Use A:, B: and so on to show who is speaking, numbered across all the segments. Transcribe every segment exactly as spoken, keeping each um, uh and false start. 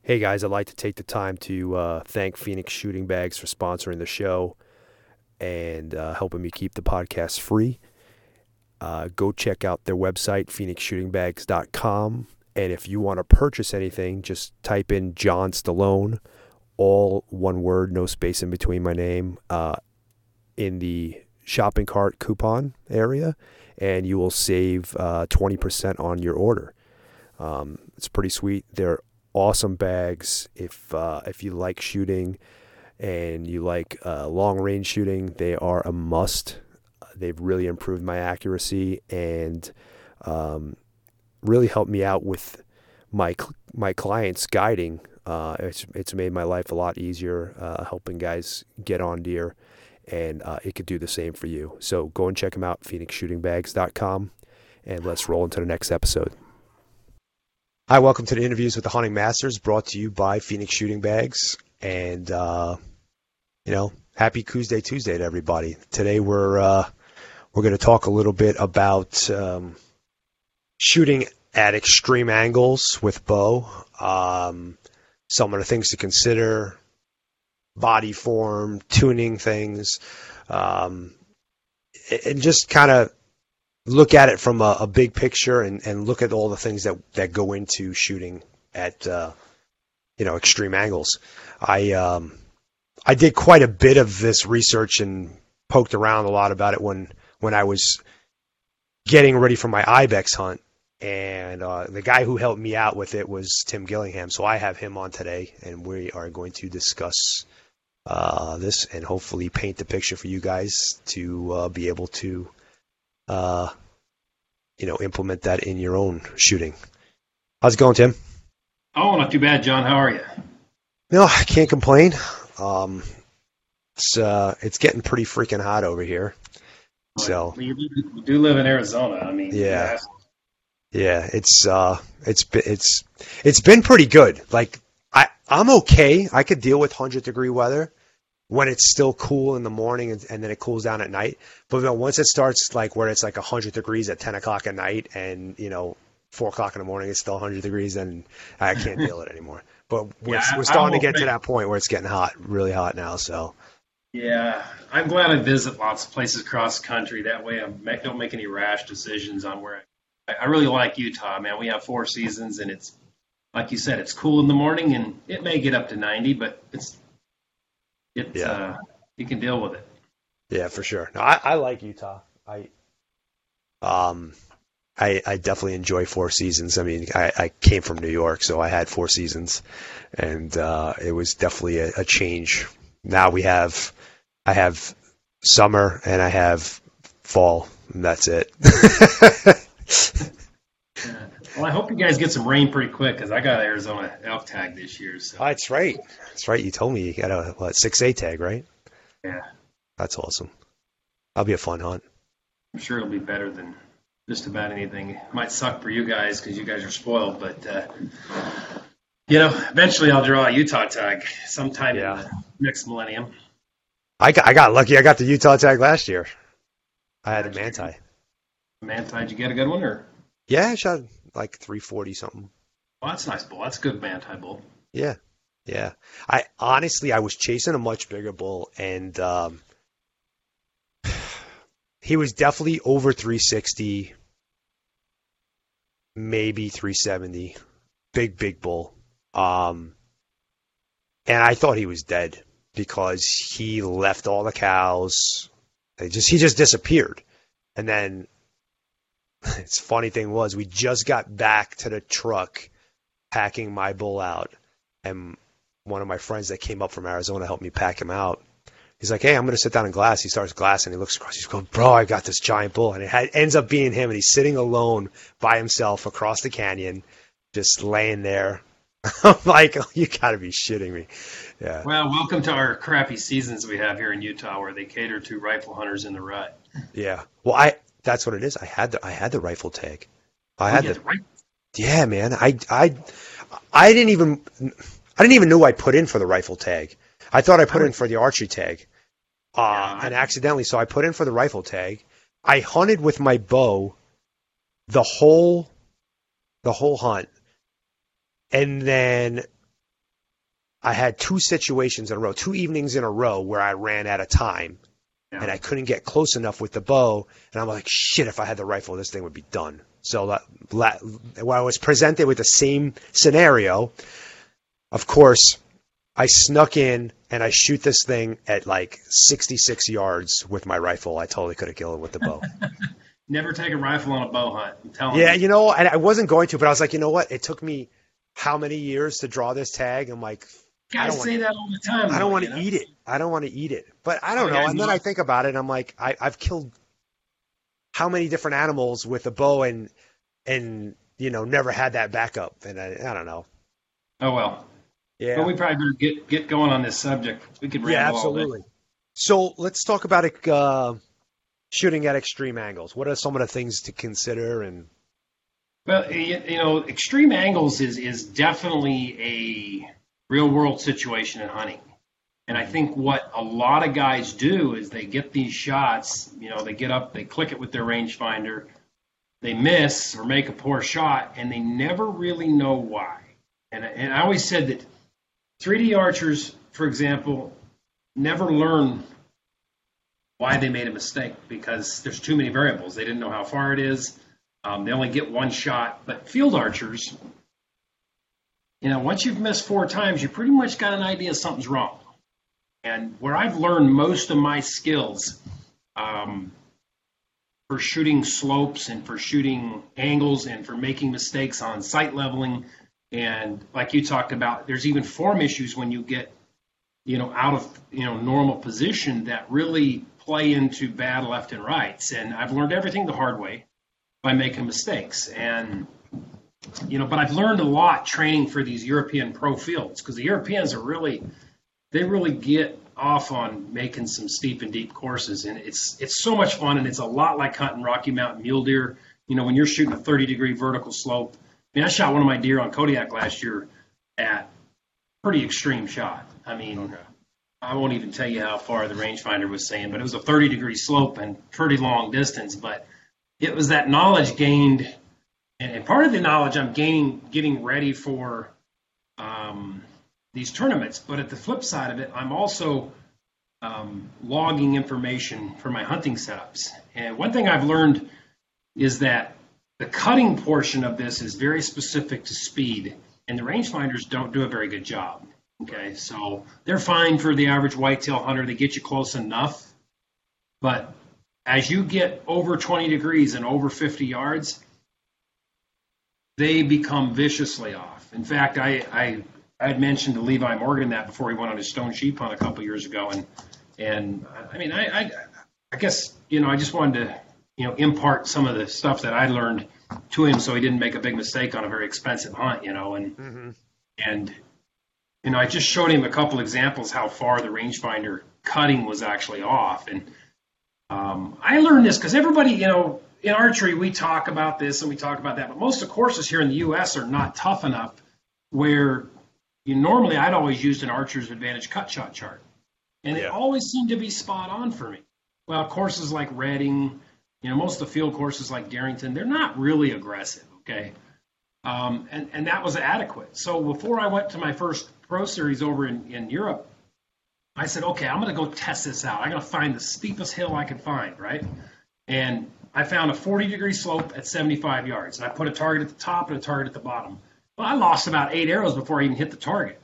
A: Hey guys, I'd like to take the time to uh, thank Phoenix Shooting Bags for sponsoring the show and uh, helping me keep the podcast free. Uh, go check out their website, phoenix shooting bags dot com. And if you want to purchase anything, just type in John Stallone, all one word, no space in between my name, uh, in the shopping cart coupon area, and you will save uh, twenty percent on your order. Um, it's pretty sweet. They're awesome bags. If uh, if you like shooting and you like uh, long range shooting, they are a must. They've really improved my accuracy and um, really helped me out with my my clients guiding. Uh, it's it's made my life a lot easier, uh, helping guys get on deer, and uh, it could do the same for you. So go and check them out, phoenix shooting bags dot com, and let's roll into the next episode. Hi, welcome to the Interviews with the Hunting Masters, brought to you by Phoenix Shooting Bags. And, uh, you know, happy Tuesday Tuesday to everybody. Today we're uh, we're going to talk a little bit about um, shooting at extreme angles with bow, um, some of the things to consider, body form, tuning things, um, and just kind of look at it from a, a big picture and, and look at all the things that, that go into shooting at, uh, you know, extreme angles. I, um, I did quite a bit of this research and poked around a lot about it when, when I was getting ready for my ibex hunt. And, uh, the guy who helped me out with it was Tim Gillingham. So I have him on today, and we are going to discuss, uh, this and hopefully paint the picture for you guys to, uh, be able to, Uh, you know, implement that in your own shooting. How's it going, Tim?
B: Oh, not too bad, John. How are you?
A: No, I can't complain. Um, it's uh, it's getting pretty freaking hot over here. So
B: well, you, you do live in Arizona. I mean,
A: yeah, yeah, it's uh, it's been it's it's been pretty good. Like I I'm okay. I could deal with one hundred degree weather when it's still cool in the morning and, and then it cools down at night. But you know, once it starts like where it's like one hundred degrees at ten o'clock at night and, you know, four o'clock in the morning, it's still one hundred degrees, and I can't deal it anymore. But we're,
B: yeah,
A: we're starting to get
B: make,
A: to that point where it's getting hot, really hot now. So
B: yeah, I'm glad I visit lots of places across the country. That way I make, don't make any rash decisions on where I, I really like Utah, man. We have four seasons, and it's, like you said, it's cool in the morning, and it may get up to ninety, but it's, It's, yeah. uh, you can deal with it.
A: Yeah, for sure. No, I, I like Utah. I, um, I, I definitely enjoy four seasons. I mean, I, I came from New York, so I had four seasons, and uh, it was definitely a, a change. Now we have, I have summer and I have fall, and that's it.
B: Well, I hope you guys get some rain pretty quick, because I got an Arizona elk tag this year. So.
A: Oh, that's right. That's right. You told me you got a what, six A tag, right?
B: Yeah.
A: That's awesome. That'll be a fun hunt.
B: I'm sure it'll be better than just about anything. It might suck for you guys because you guys are spoiled, but, uh, you know, eventually I'll draw a Utah tag sometime yeah. in the next millennium.
A: I got, I got lucky. I got the Utah tag last year. I had a Manti.
B: Manti, did you get a good one? Or?
A: Yeah, I shot like three forty something.
B: Well, that's a nice bull. That's a good Manti bull.
A: Yeah, yeah. I honestly, I was chasing a much bigger bull, and um, he was definitely over three sixty, maybe three seventy. Big, big bull. Um, and I thought he was dead because he left all the cows. They just he just disappeared, and then. It's funny thing was we just got back to the truck packing my bull out, and one of my friends that came up from Arizona helped me pack him out. He's like, hey, I'm going to sit down and glass. He starts glassing. He looks across. He's going, bro, I got this giant bull. And it had, ends up being him, and he's sitting alone by himself across the canyon, just laying there. I'm like, oh, you got to be shitting me. Yeah.
B: Well, welcome to our crappy seasons we have here in Utah, where they cater to rifle hunters in the rut.
A: Yeah. Well, I that's what it is. I had the I had the rifle tag. I
B: oh,
A: had
B: the,
A: the
B: right.
A: Yeah, man. I I I didn't even I didn't even know I put in for the rifle tag. I thought I put in for the archery tag. Uh, yeah, I, and accidentally, so I put in for the rifle tag. I hunted with my bow the whole the whole hunt. And then I had two situations in a row, two evenings in a row where I ran out of time yeah. and I couldn't get close enough with the bow. And I'm like, shit, if I had the rifle, this thing would be done. So uh, when I was presented with the same scenario, of course, I snuck in and I shoot this thing at like sixty-six yards with my rifle. I totally could have killed it with the bow.
B: Never take a rifle on a bow hunt. I'm telling
A: yeah,
B: you.
A: you know, and I wasn't going to, but I was like, you know what? It took me how many years to draw this tag? I'm like,
B: guys
A: I don't
B: say
A: want,
B: that all the time.
A: I don't want to
B: know?
A: eat it. I don't want to eat it. But I don't
B: oh,
A: know.
B: Yeah,
A: and then I think about it, and I'm like, I, I've killed how many different animals with a bow and, and you know, never had that backup. And I, I don't know.
B: Oh, well.
A: Yeah.
B: But we probably better get, get going on this subject. We could ramble
A: Yeah, absolutely.
B: all day.
A: So let's talk about it, uh, shooting at extreme angles. What are some of the things to consider? And
B: Well, you, you know, extreme angles is, is definitely a real-world situation in hunting. And I think what a lot of guys do is they get these shots, you know, they get up, they click it with their rangefinder, they miss or make a poor shot, and they never really know why. And, and I always said that three D archers, for example, never learn why they made a mistake because there's too many variables. They didn't know how far it is. Um, they only get one shot. But field archers, you know, once you've missed four times, you pretty much got an idea something's wrong. And where I've learned most of my skills um, for shooting slopes and for shooting angles and for making mistakes on sight leveling, and like you talked about, there's even form issues when you get, you know, out of, you know, normal position that really play into bad left and rights. And I've learned everything the hard way by making mistakes. And, you know, but I've learned a lot training for these European pro fields because the Europeans are really, they really get off on making some steep and deep courses. And it's, it's so much fun. And it's a lot like hunting Rocky Mountain mule deer. You know, when you're shooting a thirty degree vertical slope. I mean, I shot one of my deer on Kodiak last year at pretty extreme shot. I mean, okay. I won't even tell you how far the rangefinder was saying, but it was a thirty degree slope and pretty long distance. But it was that knowledge gained, and, and part of the knowledge I'm gaining, getting ready for um, these tournaments. But at the flip side of it, I'm also um, logging information for my hunting setups. And one thing I've learned is that the cutting portion of this is very specific to speed, and the rangefinders don't do a very good job. Okay, so they're fine for the average whitetail hunter. They get you close enough, but as you get over twenty degrees and over fifty yards, they become viciously off. In fact, I I, I had mentioned to Levi Morgan that before he went on his stone sheep hunt a couple years ago, and and I mean I I, I guess you know I just wanted to you know impart some of the stuff that I learned to him so he didn't make a big mistake on a very expensive hunt, you know, and mm-hmm. and. You know, I just showed him a couple examples how far the rangefinder cutting was actually off. And um, I learned this because everybody, you know, in archery, we talk about this and we talk about that. But most of the courses here in the U S are not tough enough where you normally I'd always used an Archer's Advantage cut shot chart. And yeah. it always seemed to be spot on for me. Well, courses like Reading, you know, most of the field courses like Darrington, they're not really aggressive, okay? Um, and, and that was adequate. So before I went to my first Pro Series over in, in Europe, I said, okay, I'm going to go test this out. I'm going to find the steepest hill I can find, right? And I found a forty degree slope at seventy-five yards. And I put a target at the top and a target at the bottom. Well, I lost about eight arrows before I even hit the target.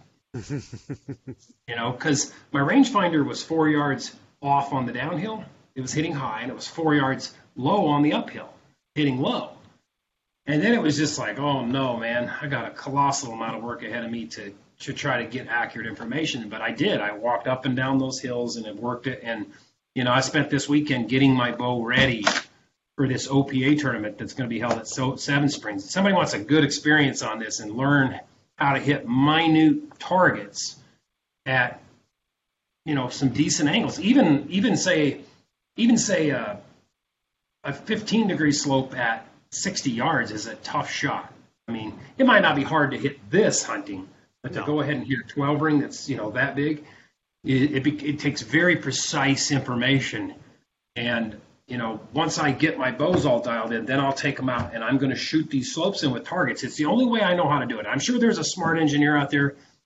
B: You know, because my rangefinder was four yards off on the downhill. It was hitting high, and it was four yards low on the uphill, hitting low. And then it was just like, oh, no, man, I got a colossal amount of work ahead of me to, to try to get accurate information. But I did. I walked up and down those hills and it worked it. And, you know, I spent this weekend getting my bow ready for this O P A tournament that's going to be held at so- Seven Springs. If somebody wants a good experience on this and learn how to hit minute targets at, you know, some decent angles, even, even say, even say a, a fifteen degree slope at sixty yards is a tough shot. I mean, it might not be hard to hit this hunting, but to no. go ahead and hit a twelve ring that's, you know, that big, it, it, it takes very precise information. And, you know, once I get my bows all dialed in, then I'll take them out and I'm going to shoot these slopes in with targets. It's the only way I know how to do it. I'm sure there's a smart engineer out there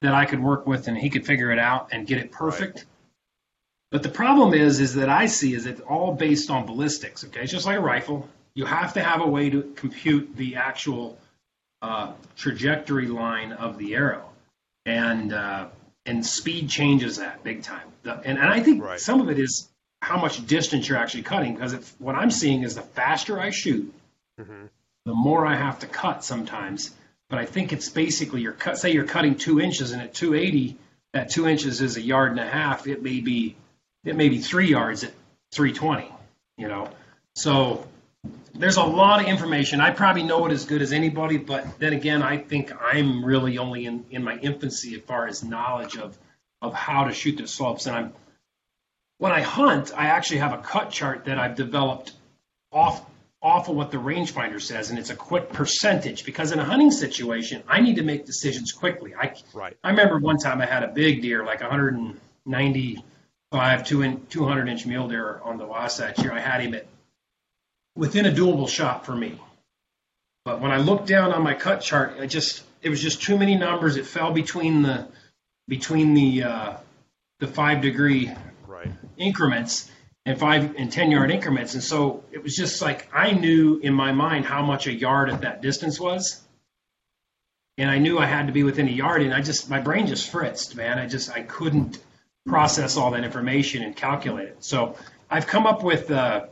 B: that I could work with and he could figure it out and get it perfect. Right. But the problem is, is that I see is it's all based on ballistics. Okay, it's just like a rifle. You have to have a way to compute the actual uh, trajectory line of the arrow, and uh, and speed changes that big time. The, and, and I think right. some of it is how much distance you're actually cutting, because if, what I'm seeing is the faster I shoot, mm-hmm. the more I have to cut sometimes. But I think it's basically you're cut. Say you're cutting two inches, and at two eighty, that two inches is a yard and a half. It may be it may be three yards at three twenty. You know, so there's a lot of information. I probably know it as good as anybody, but then again, I think I'm really only in, in my infancy as far as knowledge of of how to shoot the slopes. And I'm when I hunt, I actually have a cut chart that I've developed off. off of what the rangefinder says, and it's a quick percentage, because in a hunting situation, I need to make decisions quickly. I
A: right.
B: I remember one time I had a big deer, like one ninety-five, two hundred inch mule deer on the Wasatch here. I had him at within a doable shot for me. But when I looked down on my cut chart, I just it was just too many numbers. It fell between the between the uh, the five degree
A: right.
B: increments. And five and ten yard increments, and so it was just like I knew in my mind how much a yard at that distance was, and I knew I had to be within a yard, and I just my brain just fritzed, man. I just I couldn't process all that information and calculate it. So I've come up with a,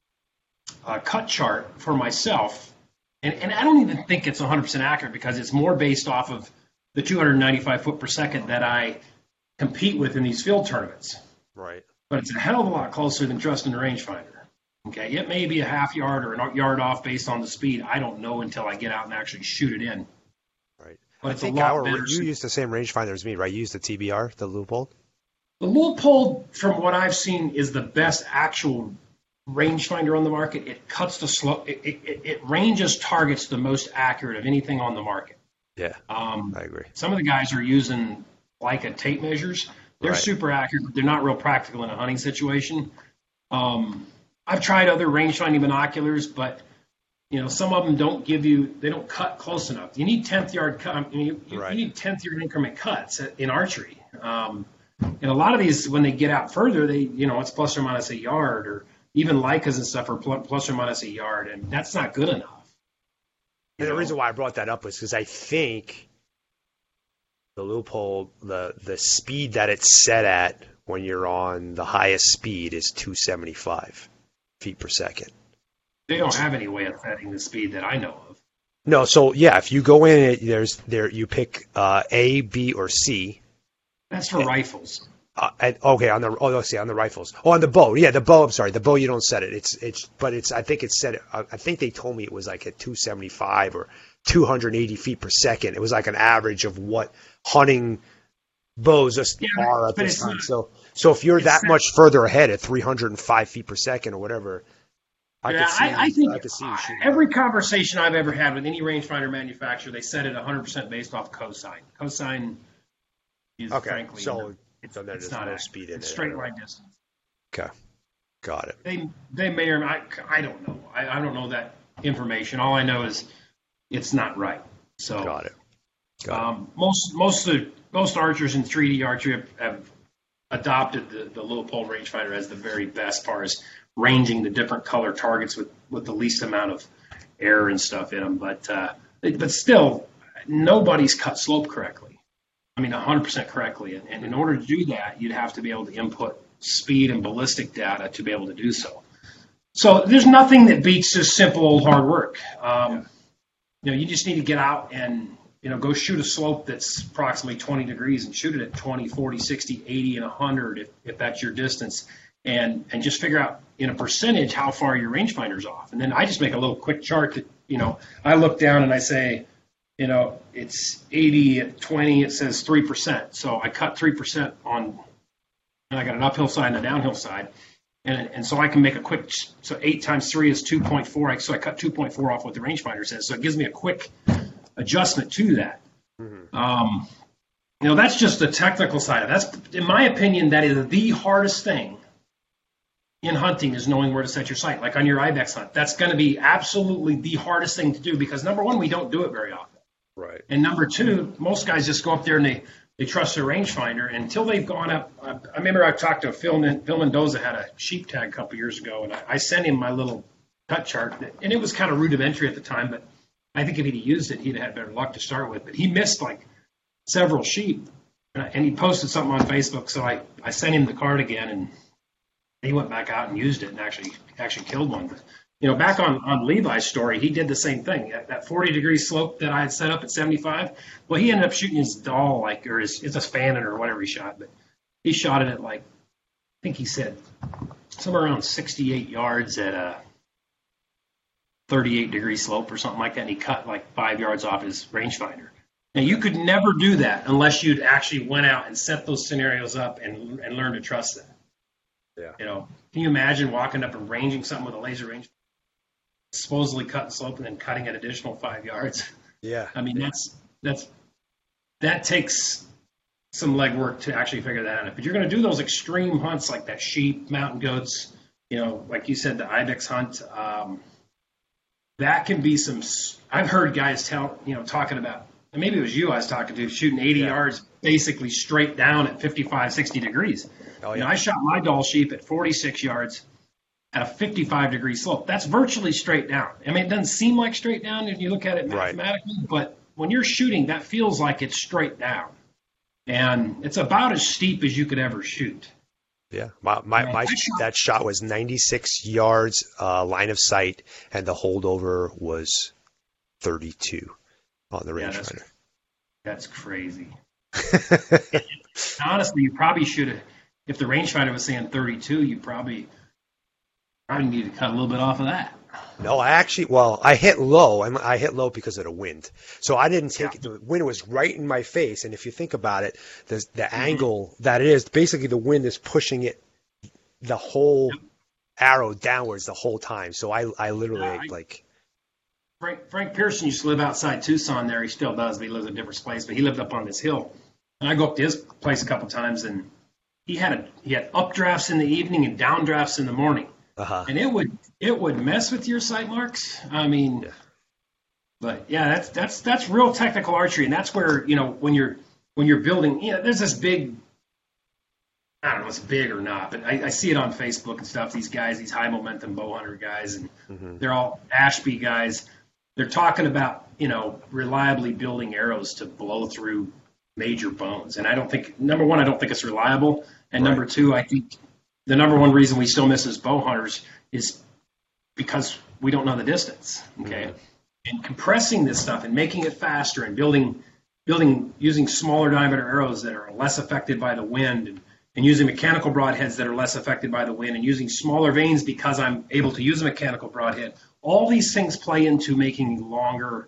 B: a cut chart for myself, and, and I don't even think it's one hundred percent accurate, because it's more based off of the two hundred ninety-five foot per second that I compete with in these field tournaments.
A: Right.
B: But it's a hell of a lot closer than trusting the rangefinder. Okay, it may be a half yard or a yard off based on the speed. I don't know until I get out and actually shoot it in.
A: Right.
B: But
A: I
B: it's
A: think
B: a lot
A: our,
B: better.
A: You use the same rangefinder as me, right? You use the T B R, the Leupold?
B: The Leupold, from what I've seen, is the best actual rangefinder on the market. It cuts the slope. It, it, it ranges targets the most accurate of anything on the market.
A: Yeah,
B: um,
A: I agree.
B: Some of the guys are using Leica tape measures. They're right. super accurate, but they're not real practical in a hunting situation. Um, I've tried other range-finding binoculars, but you know some of them don't give you, they don't cut close enough. You need tenth yard cut. I mean, you, you, right. you need tenth yard increment cuts in archery. Um, and a lot of these, when they get out further, they you know it's plus or minus a yard, or even Leicas and stuff are plus or minus a yard, and that's not good enough.
A: And the reason why I brought that up was because I think the Leupold, the the speed that it's set at when you're on the highest speed is two seventy-five feet per second.
B: They don't have any way of setting the speed that I know of.
A: No, so yeah, if you go in, there's there you pick uh, A, B, or C.
B: That's for and, rifles.
A: Uh, and, okay, on the oh, see on the rifles. Oh, on the bow, yeah, the bow. I'm sorry, the bow you don't set it. It's it's but it's I think it's set. I think they told me it was like at two seventy-five or two hundred eighty feet per second. It was like an average of what hunting bows just
B: yeah,
A: are at this time. Not, so, so if you're that much further ahead at three hundred five feet per second or whatever, I
B: yeah,
A: could see.
B: I, I think
A: I could see
B: every conversation I've ever had with any rangefinder manufacturer, they set it one hundred percent based off cosine. Cosine is
A: okay,
B: frankly
A: so,
B: it's,
A: so there's
B: it's not
A: no
B: a,
A: speed in
B: it's
A: it.
B: straight line distance.
A: Okay, got it.
B: They they may or not. I don't know. I, I don't know that information. All I know is it's not right. So
A: got it. Got
B: um, it. Most most of the, most archers in three D archery have, have adopted the, the Leupold rangefinder as the very best, as far as ranging the different color targets with, with the least amount of error and stuff in them. But uh, but still, nobody's cut slope correctly. I mean, one hundred percent correctly. And, and in order to do that, you'd have to be able to input speed and ballistic data to be able to do so. So there's nothing that beats just simple old hard work. Um, yeah. You know, you just need to get out and, you know, go shoot a slope that's approximately twenty degrees and shoot it at twenty, forty, sixty, eighty, and one hundred if, if that's your distance. And and just figure out in a percentage how far your rangefinder's off. And then I just make a little quick chart that, you know, I look down and I say, you know, it's eighty at twenty, it says three percent. So I cut three percent on, and I got an uphill side and a downhill side. And and so I can make a quick, so eight times three is two point four. So I cut two point four off what the rangefinder says. So it gives me a quick adjustment to that. Mm-hmm. Um, you know, that's just the technical side of it. That's, in my opinion, that is the hardest thing in hunting, is knowing where to set your sight. Like on your ibex hunt, that's going to be absolutely the hardest thing to do, because number one, we don't do it very often.
A: Right.
B: And number two, most guys just go up there and they, they trust their rangefinder. And until they've gone up, I, I remember I talked to Phil, Phil Mendoza, had a sheep tag a couple years ago, and I, I sent him my little cut chart, and it was kind of rudimentary at the time, but I think if he'd used it, he'd have had better luck to start with. But he missed like several sheep, and, I, and he posted something on Facebook, so I, I sent him the card again, and he went back out and used it and actually actually killed one. But, you know, back on, on Levi's story, he did the same thing. That, that forty degree slope that I had set up at seventy-five, well, he ended up shooting his doll, like, or his, it's a Fannin or whatever he shot, but he shot it at, like, I think he said somewhere around sixty-eight yards at a thirty-eight degree slope or something like that, and he cut, like, five yards off his rangefinder. Now, you could never do that unless you'd actually went out and set those scenarios up and and learned to trust them.
A: Yeah.
B: You know, can you imagine walking up and ranging something with a laser range, supposedly cutting slope and then cutting an additional five yards?
A: Yeah.
B: I mean, that's that's that takes some legwork to actually figure that out. But you're going to do those extreme hunts like that sheep, mountain goats, you know, like you said, the ibex hunt. Um, that can be some. I've heard guys tell, you know, talking about, and maybe it was you I was talking to, shooting eighty yeah. yards basically straight down at fifty-five, sixty degrees. Oh, yeah. You know, I shot my doll sheep at forty-six yards at a fifty-five degree slope. That's virtually straight down. I mean, it doesn't seem like straight down if you look at it mathematically, right. But when you're shooting, that feels like it's straight down. And it's about as steep as you could ever shoot.
A: Yeah, my my, my that shot was ninety-six yards uh, line of sight, and the holdover was thirty-two on the rangefinder.
B: Yeah, that's, that's crazy. Honestly, you probably should have. If the rangefinder was saying thirty-two, you probably probably need to cut a little bit off of that.
A: No, I actually, well, I hit low. I hit low because of the wind. So I didn't take it. The wind was right in my face. And if you think about it, the, the mm-hmm. angle that it is, basically the wind is pushing it, the whole yep. arrow downwards the whole time. So I, I literally yeah, I, like.
B: Frank, Frank Pearson used to live outside Tucson there. He still does, but he lives in a different place. But he lived up on this hill. And I go up to his place a couple times, and he had a, he had updrafts in the evening and downdrafts in the morning. Uh-huh. And it would it would mess with your sight marks. I mean, yeah. But yeah, that's that's that's real technical archery, and that's where, you know, when you're when you're building, you know, there's this big, I don't know if it's big or not, but I, I see it on Facebook and stuff. These guys, these high momentum bow hunter guys, and mm-hmm. they're all Ashby guys. They're talking about, you know, reliably building arrows to blow through major bones, and I don't think, number one, I don't think it's reliable, and right. number two, I think. The number one reason we still miss as bow hunters is because we don't know the distance. Okay, mm-hmm. And compressing this stuff and making it faster and building, building using smaller diameter arrows that are less affected by the wind, and, and using mechanical broadheads that are less affected by the wind, and using smaller vanes because I'm able to use a mechanical broadhead. All these things play into making longer,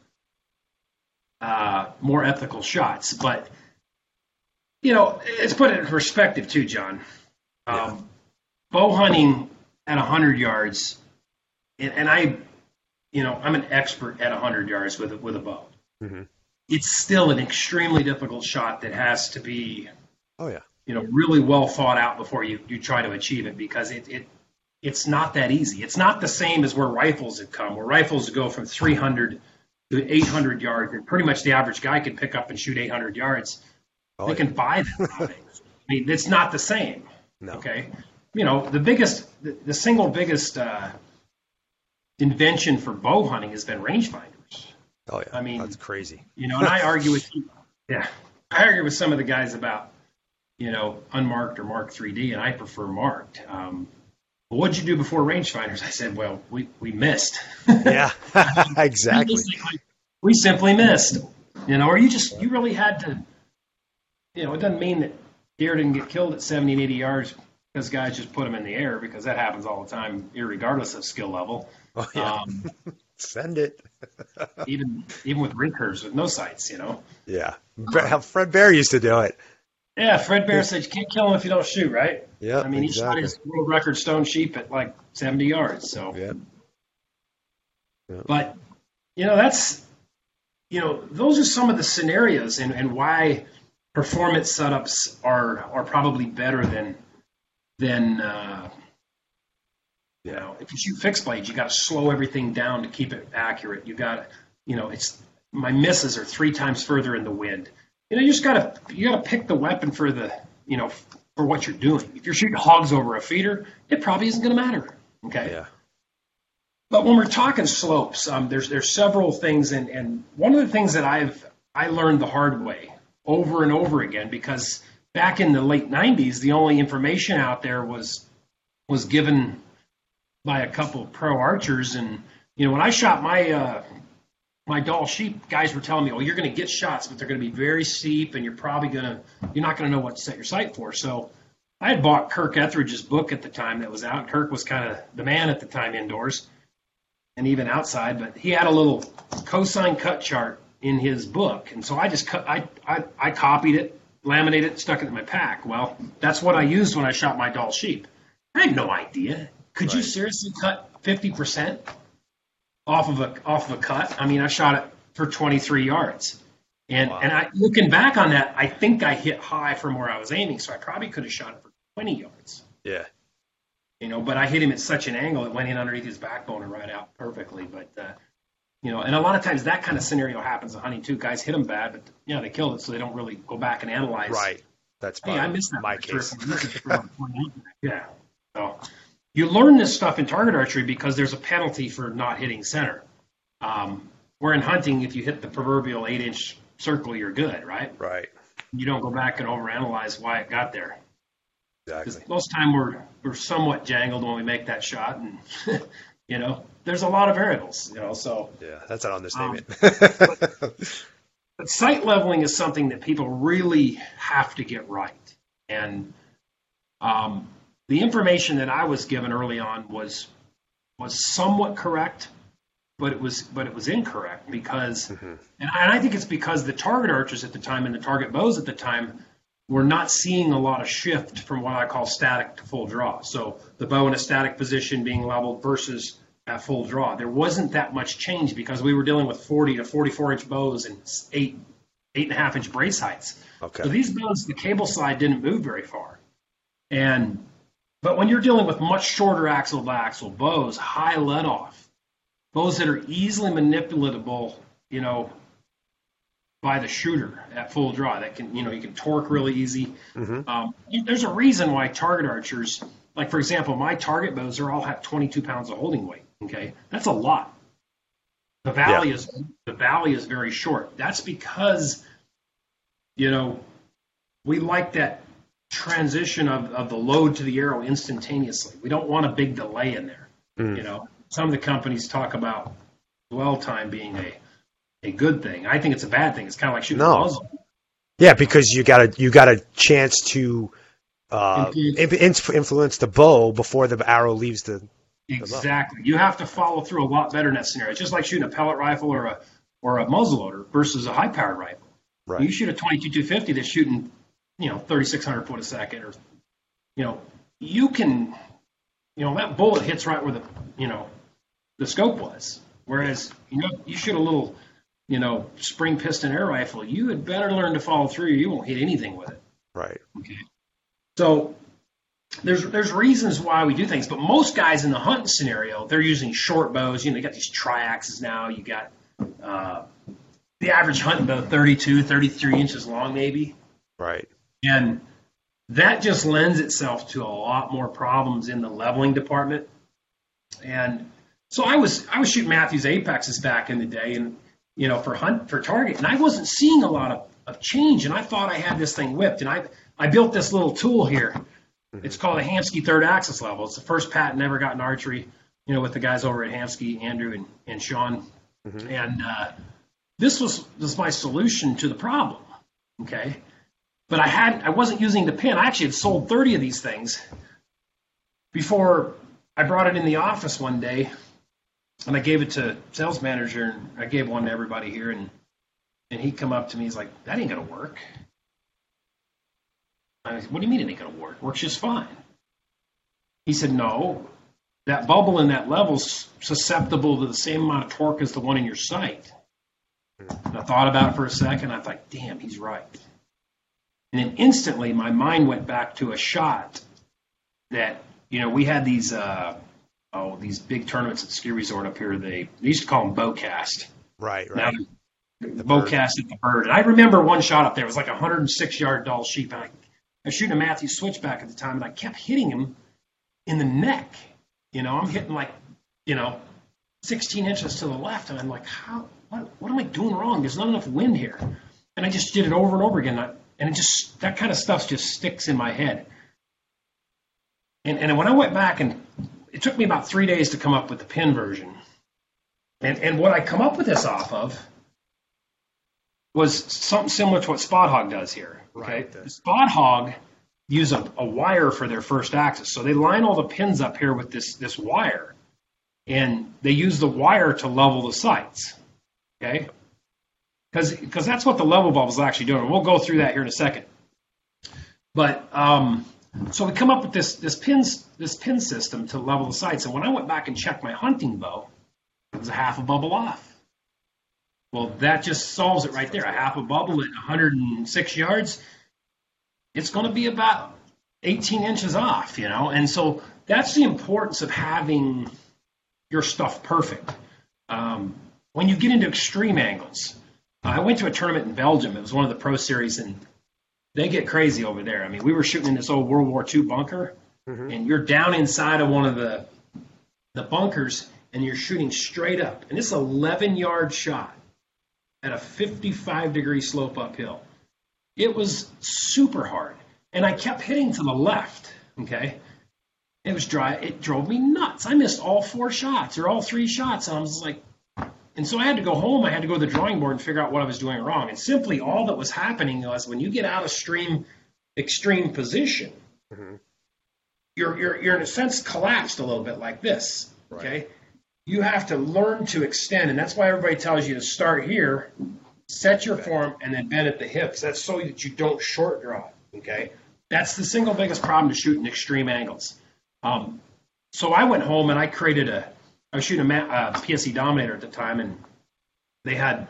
B: uh, more ethical shots. But you know, let's put it in perspective too, John. Um, yeah. Bow hunting at one hundred yards, and, and I, you know, I'm an expert at one hundred yards with a, with a bow. Mm-hmm. It's still an extremely difficult shot that has to be,
A: oh yeah,
B: you know, really well thought out before you, you try to achieve it, because it, it it's not that easy. It's not the same as where rifles have come, where rifles go from three hundred to eight hundred yards, and pretty much the average guy can pick up and shoot eight hundred yards. Oh, they yeah. can buy them. I mean, it's not the same. No. Okay. You know, the biggest, the, the single biggest uh, invention for bow hunting has been rangefinders.
A: Oh yeah, I mean, that's crazy.
B: You know, and I argue with, yeah, I argue with some of the guys about, you know, unmarked or marked three D, and I prefer marked. Um, but what'd you do before rangefinders? I said, well, we we missed.
A: Yeah, exactly.
B: We simply missed. You know, or you just you really had to. You know, it doesn't mean that deer didn't get killed at seventy and eighty yards. Because guys just put them in the air, because that happens all the time, irregardless of skill level.
A: Oh, yeah. Um, Send it.
B: even even with recurves with no sights, you know.
A: Yeah, Fred Bear used to do it.
B: Yeah, Fred Bear said you can't kill him if you don't shoot, right?
A: Yeah,
B: I mean,
A: exactly.
B: He shot his world record stone sheep at like seventy yards. So,
A: yeah.
B: yeah. But you know, that's you know, those are some of the scenarios and, and why performance setups are are probably better than. Then, uh, you know, if you shoot fixed blades, you got to slow everything down to keep it accurate. You got to, you know, it's my misses are three times further in the wind. you know, you just gotta you gotta pick the weapon for the you know for what you're doing. If you're shooting hogs over a feeder, it probably isn't going to matter. Okay.
A: Yeah.
B: But when we're talking slopes, um, there's there's several things, and, and one of the things that I've I learned the hard way over and over again, because back in the late nineties, the only information out there was was given by a couple of pro archers, and you know when I shot my uh, my Dall sheep, guys were telling me, "Oh, you're going to get shots, but they're going to be very steep, and you're probably going to you're not going to know what to set your sight for." So I had bought Kirk Etheridge's book at the time that was out. Kirk was kind of the man at the time indoors and even outside, but he had a little cosine cut chart in his book, and so I just cut, I, I I copied it, laminated it, stuck it in my pack. Well, that's what I used when I shot my Dall sheep. I had no idea. Could right. you seriously cut fifty percent off of a off of a cut? I mean, I shot it for twenty-three yards, and wow. and I looking back on that, I think I hit high from where I was aiming, so I probably could have shot it for twenty yards.
A: Yeah.
B: You know, but I hit him at such an angle, it went in underneath his backbone and right out perfectly. But, uh, you know, and a lot of times that kind of scenario happens in hunting too. Guys hit them bad, but, yeah, they killed it, so they don't really go back and analyze.
A: Right. That's
B: hey, I missed that
A: my case.
B: Yeah. So you learn this stuff in target archery because there's a penalty for not hitting center. Um, where in hunting, if you hit the proverbial eight-inch circle, you're good, right?
A: Right.
B: You don't go back and overanalyze why it got there.
A: Exactly.
B: Most time we're we're somewhat jangled when we make that shot, and you know, there's a lot of variables. You know, so
A: yeah, that's an understatement.
B: Um, but, but sight leveling is something that people really have to get right, and um, the information that I was given early on was was somewhat correct, but it was but it was incorrect because, mm-hmm. and, I, and I think it's because the target archers at the time and the target bows at the time. We're not seeing a lot of shift from what I call static to full draw. So the bow in a static position being leveled versus at full draw. There wasn't that much change because we were dealing with forty to forty-four inch bows and eight, eight and a half inch brace heights.
A: Okay.
B: So these bows, the cable side didn't move very far. And, but when you're dealing with much shorter axle to axle bows, high let off, bows that are easily manipulatable, you know, by the shooter at full draw that can, you know, you can torque really easy. Mm-hmm. Um, there's a reason why target archers, like for example, my target bows are all have twenty-two pounds of holding weight. Okay. That's a lot. The valley yeah. is, the valley is very short. That's because, you know, we like that transition of, of the load to the arrow instantaneously. We don't want a big delay in there. Mm. You know, some of the companies talk about dwell time being a, a good thing. I think it's a bad thing. It's kind of like shooting
A: no.
B: a muzzle.
A: Yeah, because you got a you got a chance to uh, influence. influence the bow before the arrow leaves the.
B: Exactly. The you have to follow through a lot better in that scenario. It's just like shooting a pellet rifle or a or a muzzleloader versus a high powered rifle.
A: Right.
B: When you shoot a twenty-two two fifty that's shooting, you know, thirty-six hundred foot a second, or you know, you can, you know, that bullet hits right where the you know the scope was. Whereas you know you shoot a little. You know, spring piston air rifle, you had better learn to follow through. You won't hit anything with it.
A: Right.
B: Okay. So there's there's reasons why we do things, but most guys in the hunting scenario, they're using short bows. You know, you got these triaxes now. You got uh, the average hunting bow thirty-two, thirty-three inches long, maybe.
A: Right.
B: And that just lends itself to a lot more problems in the leveling department. And so I was I was shooting Matthews Apexes back in the day, and you know, for hunt for target, and I wasn't seeing a lot of, of change, and I thought I had this thing whipped, and I I built this little tool here. Mm-hmm. It's called a Hamskea third axis level. It's the first patent ever got in archery, you know, with the guys over at Hamskea, Andrew and, and Sean. Mm-hmm. And uh, this was this was my solution to the problem. Okay, but I had I wasn't using the pin. I actually had sold thirty of these things before I brought it in the office one day. And I gave it to sales manager, and I gave one to everybody here, and and he come up to me, he's like, that ain't gonna work. I said, what do you mean it ain't gonna work? It works just fine. He said, no, that bubble in that level's susceptible to the same amount of torque as the one in your sight. And I thought about it for a second, I thought, damn, he's right. And then instantly my mind went back to a shot that, you know, we had these uh Oh, these big tournaments at the ski resort up here, they, they used to call them bowcast.
A: Right, right.
B: Now, the bow cast at the bird. And I remember one shot up there. It was like a one hundred six yard Dall sheep. And I, I was shooting a Matthew switchback at the time, and I kept hitting him in the neck. You know, I'm hitting like, you know, sixteen inches to the left. And I'm like, how, what, what am I doing wrong? There's not enough wind here. And I just did it over and over again. And it just, that kind of stuff just sticks in my head. And, and when I went back, and it took me about three days to come up with the pin version. And, and what I come up with this off of was something similar to what Spot Hogg does here. Okay, right. Spot Hogg use a, a wire for their first axis, so they line all the pins up here with this this wire, and they use the wire to level the sights. Okay, because because that's what the level bulb is actually doing. We'll go through that here in a second. But um, so we come up with this this pins this pin system to level the sights, and when I went back and checked my hunting bow, it was a half a bubble off. Well, that just solves it right there. A half a bubble at one hundred six yards, it's going to be about eighteen inches off, you know. And so that's the importance of having your stuff perfect. Um, when you get into extreme angles, I went to a tournament in Belgium. It was one of the Pro Series, and they get crazy over there. I mean, we were shooting in this old World War Two bunker, mm-hmm. and you're down inside of one of the the bunkers, and you're shooting straight up. And it's an eleven-yard shot at a fifty-five degree slope uphill. It was super hard. And I kept hitting to the left, okay? It was dry. It drove me nuts. I missed all four shots or all three shots. And I was like, and so I had to go home. I had to go to the drawing board and figure out what I was doing wrong. And simply all that was happening was when you get out of stream, extreme position, mm-hmm. you're, you're, you're in a sense collapsed a little bit like this, okay? Right. You have to learn to extend, and that's why everybody tells you to start here, set your form, and then bend at the hips. That's so that you don't short draw, okay? That's the single biggest problem to shooting extreme angles. Um, so I went home, and I created a – I was shooting a uh, P S E Dominator at the time, and they had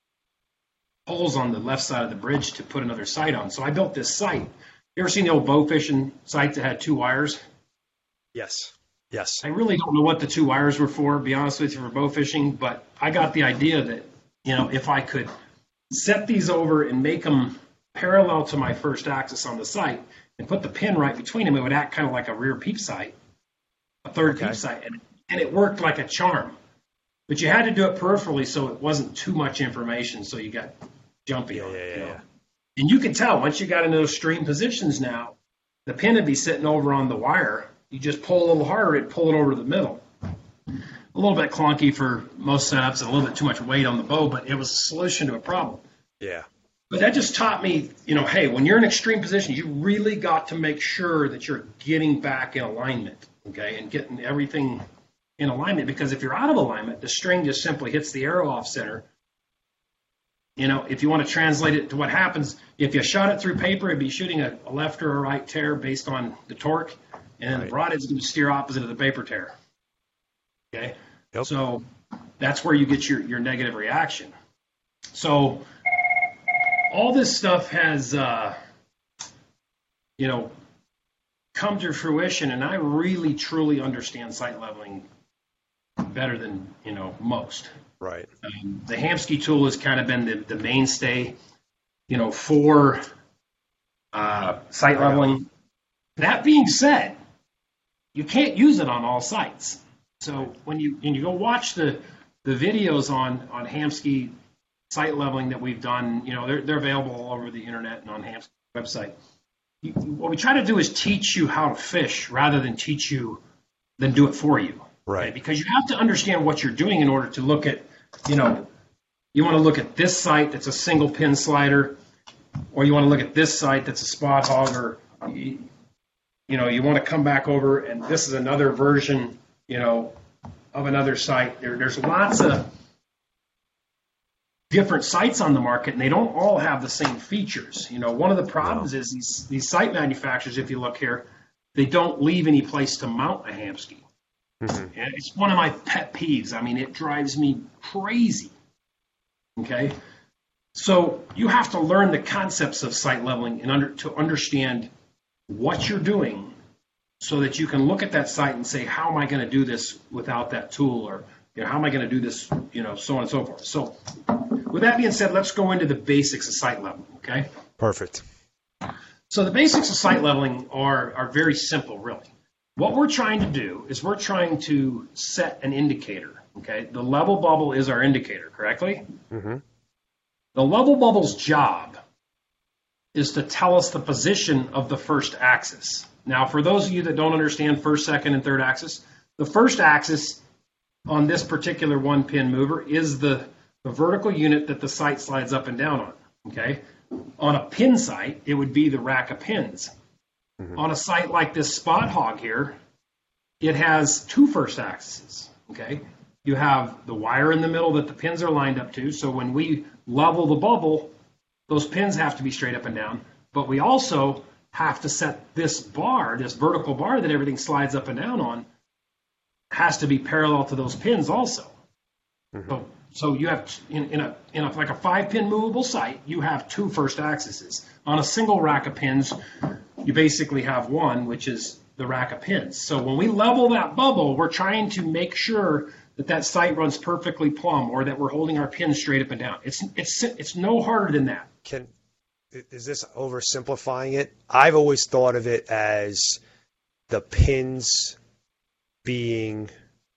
B: holes on the left side of the bridge to put another sight on. So I built this sight. You ever seen the old bow fishing sight that had two wires?
A: Yes. Yes.
B: I really don't know what the two wires were for, to be honest with you, for bow fishing, but I got the idea that, you know, if I could set these over and make them parallel to my first axis on the sight and put the pin right between them, it would act kind of like a rear peep sight, a third okay. peep sight, and, and it worked like a charm. But you had to do it peripherally so it wasn't too much information, so you got jumpy
A: yeah,
B: on
A: yeah,
B: it.
A: Yeah,
B: you know?
A: yeah.
B: And you could tell, once you got into those stream positions now, the pin would be sitting over on the wire. You just pull a little harder, it'd pull it over to the middle. A little bit clunky for most setups and a little bit too much weight on the bow, but it was a solution to a problem.
A: Yeah.
B: But that just taught me, you know, hey, when you're in extreme position, you really got to make sure that you're getting back in alignment, okay, and getting everything in alignment, because if you're out of alignment, the string just simply hits the arrow off center. You know, if you want to translate it to what happens, if you shot it through paper, it'd be shooting a, a left or a right tear based on the torque. And then right. the broadhead's going to steer opposite of the paper tear. Okay?
A: Yep.
B: So that's where you get your, your negative reaction. So all this stuff has, uh, you know, come to fruition, and I really, truly understand sight leveling better than, you know, most.
A: Right.
B: Um, the Hamskea tool has kind of been the, the mainstay, you know, for uh, sight leveling. That being said, you can't use it on all sites. So when you when you go watch the the videos on on Hamskea sight leveling that we've done, you know, they're they're available all over the internet and on Hamskea website. You, what we try to do is teach you how to fish rather than teach you than do it for you.
A: Right.
B: Okay? Because you have to understand what you're doing in order to look at, you know, you want to look at this site that's a single pin slider, or you want to look at this site that's a Spot Hogg, or you, you know, you want to come back over and this is another version, you know, of another site. There, there's lots of different sites on the market, and they don't all have the same features. You know, one of the problems no. is these these site manufacturers, if you look here, they don't leave any place to mount a Hamskea. Mm-hmm. And it's one of my pet peeves. I mean, it drives me crazy. Okay? So you have to learn the concepts of sight leveling and under, to understand what you're doing so that you can look at that site and say, how am I going to do this without that tool? Or, you know, how am I going to do this, you know, so on and so forth. So with that being said, let's go into the basics of sight leveling, okay?
A: Perfect.
B: So the basics of sight leveling are, are very simple, really. What we're trying to do is we're trying to set an indicator, okay? The level bubble is our indicator, correctly?
A: Mm-hmm.
B: The level bubble's job is to tell us the position of the first axis. Now, for those of you that don't understand first, second, and third axis, the first axis on this particular one-pin mover is the, the vertical unit that the sight slides up and down on, okay? On a pin sight, it would be the rack of pins. Mm-hmm. On a sight like this Spot Hogg here, it has two first axes, okay? You have the wire in the middle that the pins are lined up to, so when we level the bubble, those pins have to be straight up and down, but we also have to set this bar, this vertical bar that everything slides up and down on, has to be parallel to those pins also. Mm-hmm. So, so you have, in, in, a, in a like a five-pin movable sight, you have two first axes. On a single rack of pins, you basically have one, which is the rack of pins. So when we level that bubble, we're trying to make sure that that sight runs perfectly plumb, or that we're holding our pins straight up and down. It's it's it's no harder than that.
A: Can is this oversimplifying it? I've always thought of it as the pins being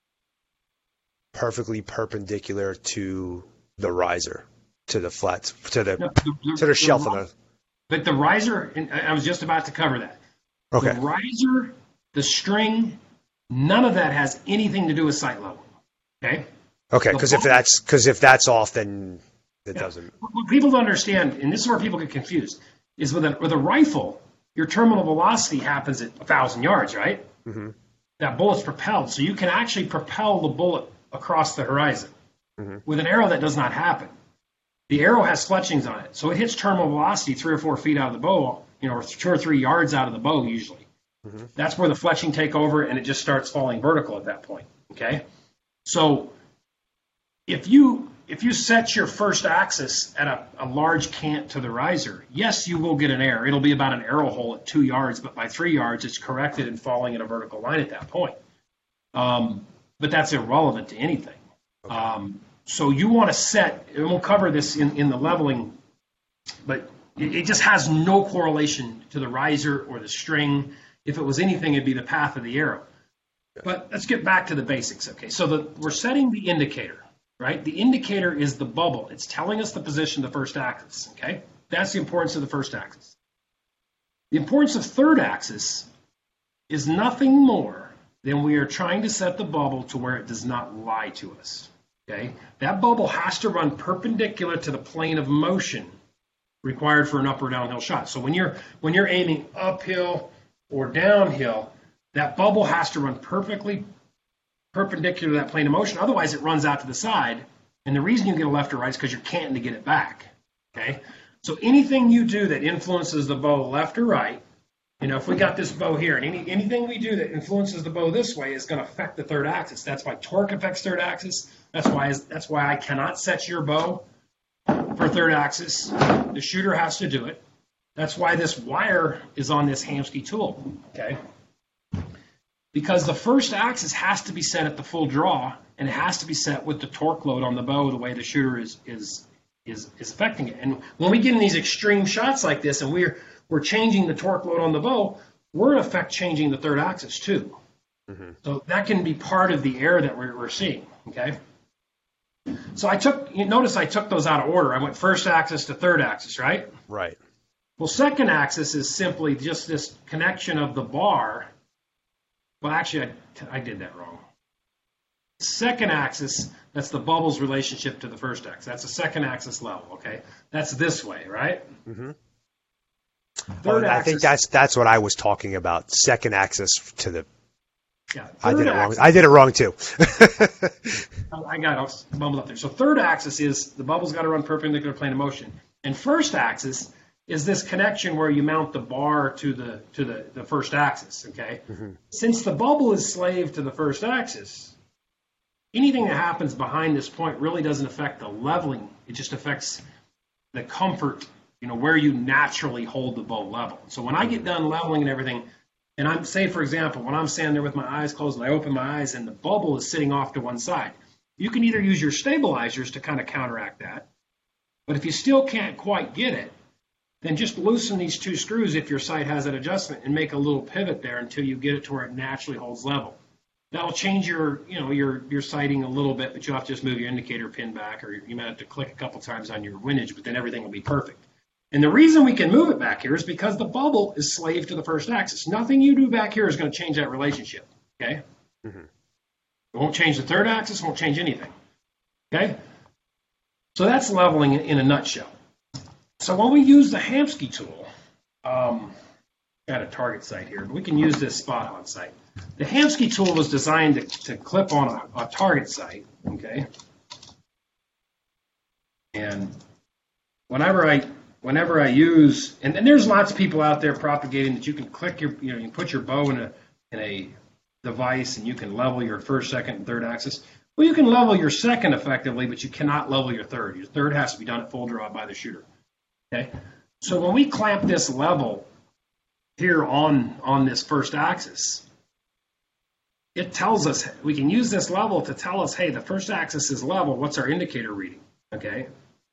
A: perfectly perpendicular to the riser, to the flat, to the no, the, the, to the shelf the, of the.
B: But the riser, and I was just about to cover that.
A: Okay.
B: The riser, the string, none of that has anything to do with sight level. Okay.
A: Okay, because if that's because if that's off, then it
B: yeah.
A: doesn't.
B: What people don't understand, and this is where people get confused, is with a with a rifle, your terminal velocity happens at a thousand yards, right?
A: Mm-hmm.
B: That bullet's propelled, so you can actually propel the bullet across the horizon.
A: Mm-hmm.
B: With an arrow, that does not happen. The arrow has fletchings on it, so it hits terminal velocity three or four feet out of the bow, you know, or two or three yards out of the bow usually. Mm-hmm. That's where the fletching take over, and it just starts falling vertical at that point. Okay. So if you if you set your first axis at a, a large cant to the riser, yes, you will get an error. It'll be about an arrow hole at two yards, but by three yards, it's corrected and falling in a vertical line at that point. Um, but that's irrelevant to anything. Okay. Um, so you want to set, and we'll cover this in, in the leveling, but it, it just has no correlation to the riser or the string. If it was anything, it'd be the path of the arrow. But let's get back to the basics, okay? So the, we're setting the indicator, right? The indicator is the bubble. It's telling us the position of the first axis, okay? That's the importance of the first axis. The importance of third axis is nothing more than we are trying to set the bubble to where it does not lie to us, okay? That bubble has to run perpendicular to the plane of motion required for an up or downhill shot. So when you're when you're aiming uphill or downhill, that bubble has to run perfectly perpendicular to that plane of motion. Otherwise, it runs out to the side. And the reason you get a left or right is because you're canting to get it back. Okay? So anything you do that influences the bow left or right, you know, if we got this bow here, and any, anything we do that influences the bow this way is going to affect the third axis. That's why torque affects third axis. That's why that's why I cannot set your bow for third axis. The shooter has to do it. That's why this wire is on this Hamskea tool. Okay? Because the first axis has to be set at the full draw, and it has to be set with the torque load on the bow the way the shooter is is is is affecting it. And when we get in these extreme shots like this, and we're we're changing the torque load on the bow, we're in effect changing the third axis too. Mm-hmm. So that can be part of the error that we're, we're seeing. Okay. So I took you notice I took those out of order. I went first axis to third axis, right?
A: Right.
B: Well, second axis is simply just this connection of the bar. Well, actually, I, I did that wrong. Second axis, that's the bubble's relationship to the first axis. That's a second axis level, okay? That's this way, right?
A: Mm-hmm.
B: Third
A: oh,
B: axis,
A: I think that's that's what I was talking about. Second axis to the.
B: Yeah.
A: I did it wrong.
B: Axis,
A: I did it wrong too.
B: I got it. I bumbled up there. So third axis is the bubble's got to run perpendicular plane of motion, and first axis is this connection where you mount the bar to the to the, the first axis, okay? Mm-hmm. Since the bubble is slave to the first axis, anything that happens behind this point really doesn't affect the leveling. It just affects the comfort, you know, where you naturally hold the bow level. So when I get done leveling and everything, and I'm, say, for example, when I'm standing there with my eyes closed and I open my eyes and the bubble is sitting off to one side, you can either use your stabilizers to kind of counteract that, But if you still can't quite get it, then just loosen these two screws if your sight has an adjustment and make a little pivot there until you get it to where it naturally holds level. That'll change your, you know, your your sighting a little bit, but you'll have to just move your indicator pin back, or you might have to click a couple times on your windage, but then everything will be perfect. And the reason we can move it back here is because the bubble is slave to the first axis. Nothing you do back here is going to change that relationship, okay? Mm-hmm. It won't change the third axis, won't change anything, okay? So that's leveling in a nutshell. So when we use the Hamskea tool, um, got a target sight here, but we can use this spot hog sight. The Hamskea tool was designed to, to clip on a, a target sight, okay? And whenever I whenever I use, and, and there's lots of people out there propagating that you can click your, you know, you can put your bow in a in a device and you can level your first, second, and third axis. Well, you can level your second effectively, but you cannot level your third. Your third has to be done at full draw by the shooter. Okay, so when we clamp this level here on on this first axis, it tells us, we can use this level to tell us, hey, the first axis is level. What's our indicator reading? Okay.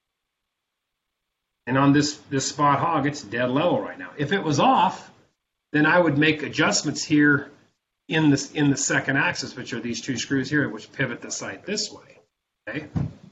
B: And on this, this spot hog, it's dead level right now. If it was off, then I would make adjustments here in this in the second axis, which are these two screws here, which pivot the sight this way. Okay.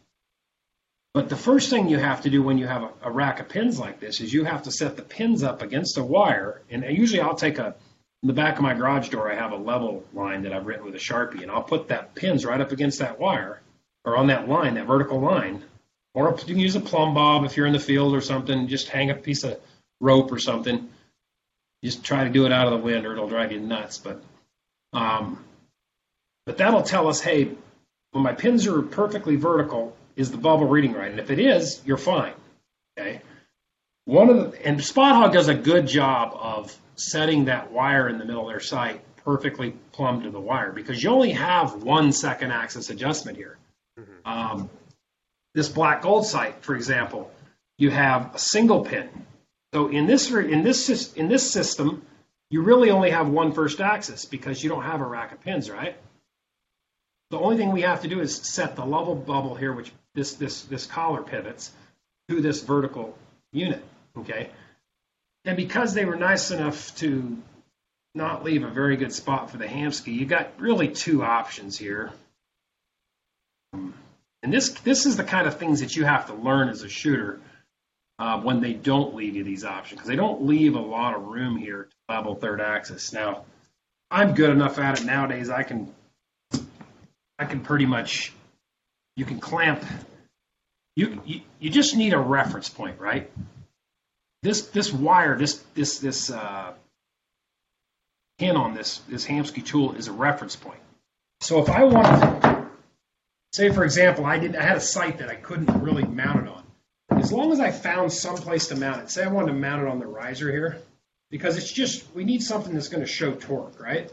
B: But the first thing you have to do when you have a, a rack of pins like this is you have to set the pins up against a wire. And usually I'll take a, in the back of my garage door, I have a level line that I've written with a Sharpie, and I'll put that pins right up against that wire, or on that line, that vertical line. Or you can use a plumb bob if you're in the field or something. Just hang a piece of rope or something. Just try to do it out of the wind, or it'll drive you nuts. But, um, but that'll tell us, hey, when my pins are perfectly vertical, is the bubble reading right? And if it is, you're fine. Okay. One of the, and Spot Hog does a good job of setting that wire in the middle of their sight perfectly plumb to the wire, because you only have one second axis adjustment here. Mm-hmm. Um, this black gold sight, for example, you have a single pin. So in this in this in this system, you really only have one first axis because you don't have a rack of pins, right? The only thing we have to do is set the level bubble here, which this this this collar pivots to this vertical unit. Okay, and because they were nice enough to not leave a very good spot for the Hamskea, you got really two options here. Um, and this this is the kind of things that you have to learn as a shooter uh, when they don't leave you these options, because they don't leave a lot of room here to level third axis. Now, I'm good enough at it nowadays. I can I can pretty much, you can clamp. You you, you just need a reference point, right? This this wire, this this this uh, pin on this this Hamskea tool is a reference point. So if I wanted to, say for example, I did I had a sight that I couldn't really mount it on. As long as I found some place to mount it, say I wanted to mount it on the riser here, because it's just, we need something that's going to show torque, right?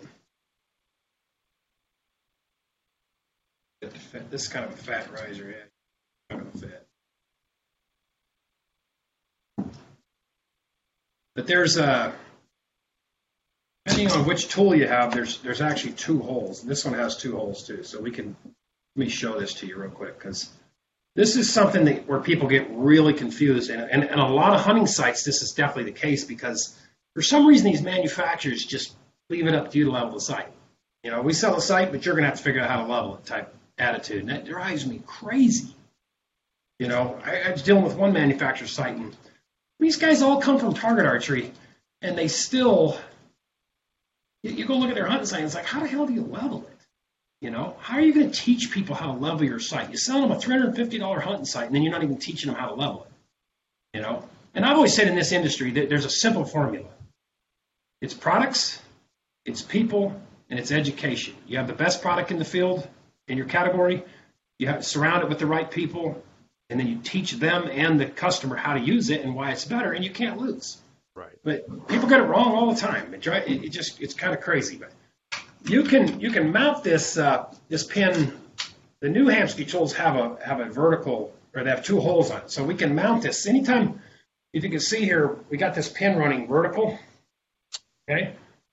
B: This is kind of a fat riser, yeah, kind of a fit. But there's a, depending on which tool you have, there's there's actually two holes. And this one has two holes too. So we can, let me show this to you real quick, because this is something that where people get really confused. And, and, and a lot of hunting sites, this is definitely the case, because for some reason these manufacturers just leave it up to you to level the sight. You know, we sell a sight, but you're going to have to figure out how to level it type attitude. And that drives me crazy. You know, I, I was dealing with one manufacturer's sight, and these guys all come from target archery, and they still, you, you go look at their hunting sight, and it's like, how the hell do you level it? You know, how are you going to teach people how to level your sight? You sell them a three hundred fifty dollars hunting sight, and then you're not even teaching them how to level it. You know, and I've always said in this industry that there's a simple formula. It's products, it's people, and it's education. You have the best product in the field, in your category, you have to surround it with the right people, and then you teach them and the customer how to use it and why it's better, and you can't lose.
A: Right. But
B: people get it wrong all the time. It, it, it just it's kind of crazy. But you can you can mount this uh, this pin. The new Hamskea tools have a have a vertical, or they have two holes on it, so we can mount this anytime. If you can see here, we got this pin running vertical. Okay.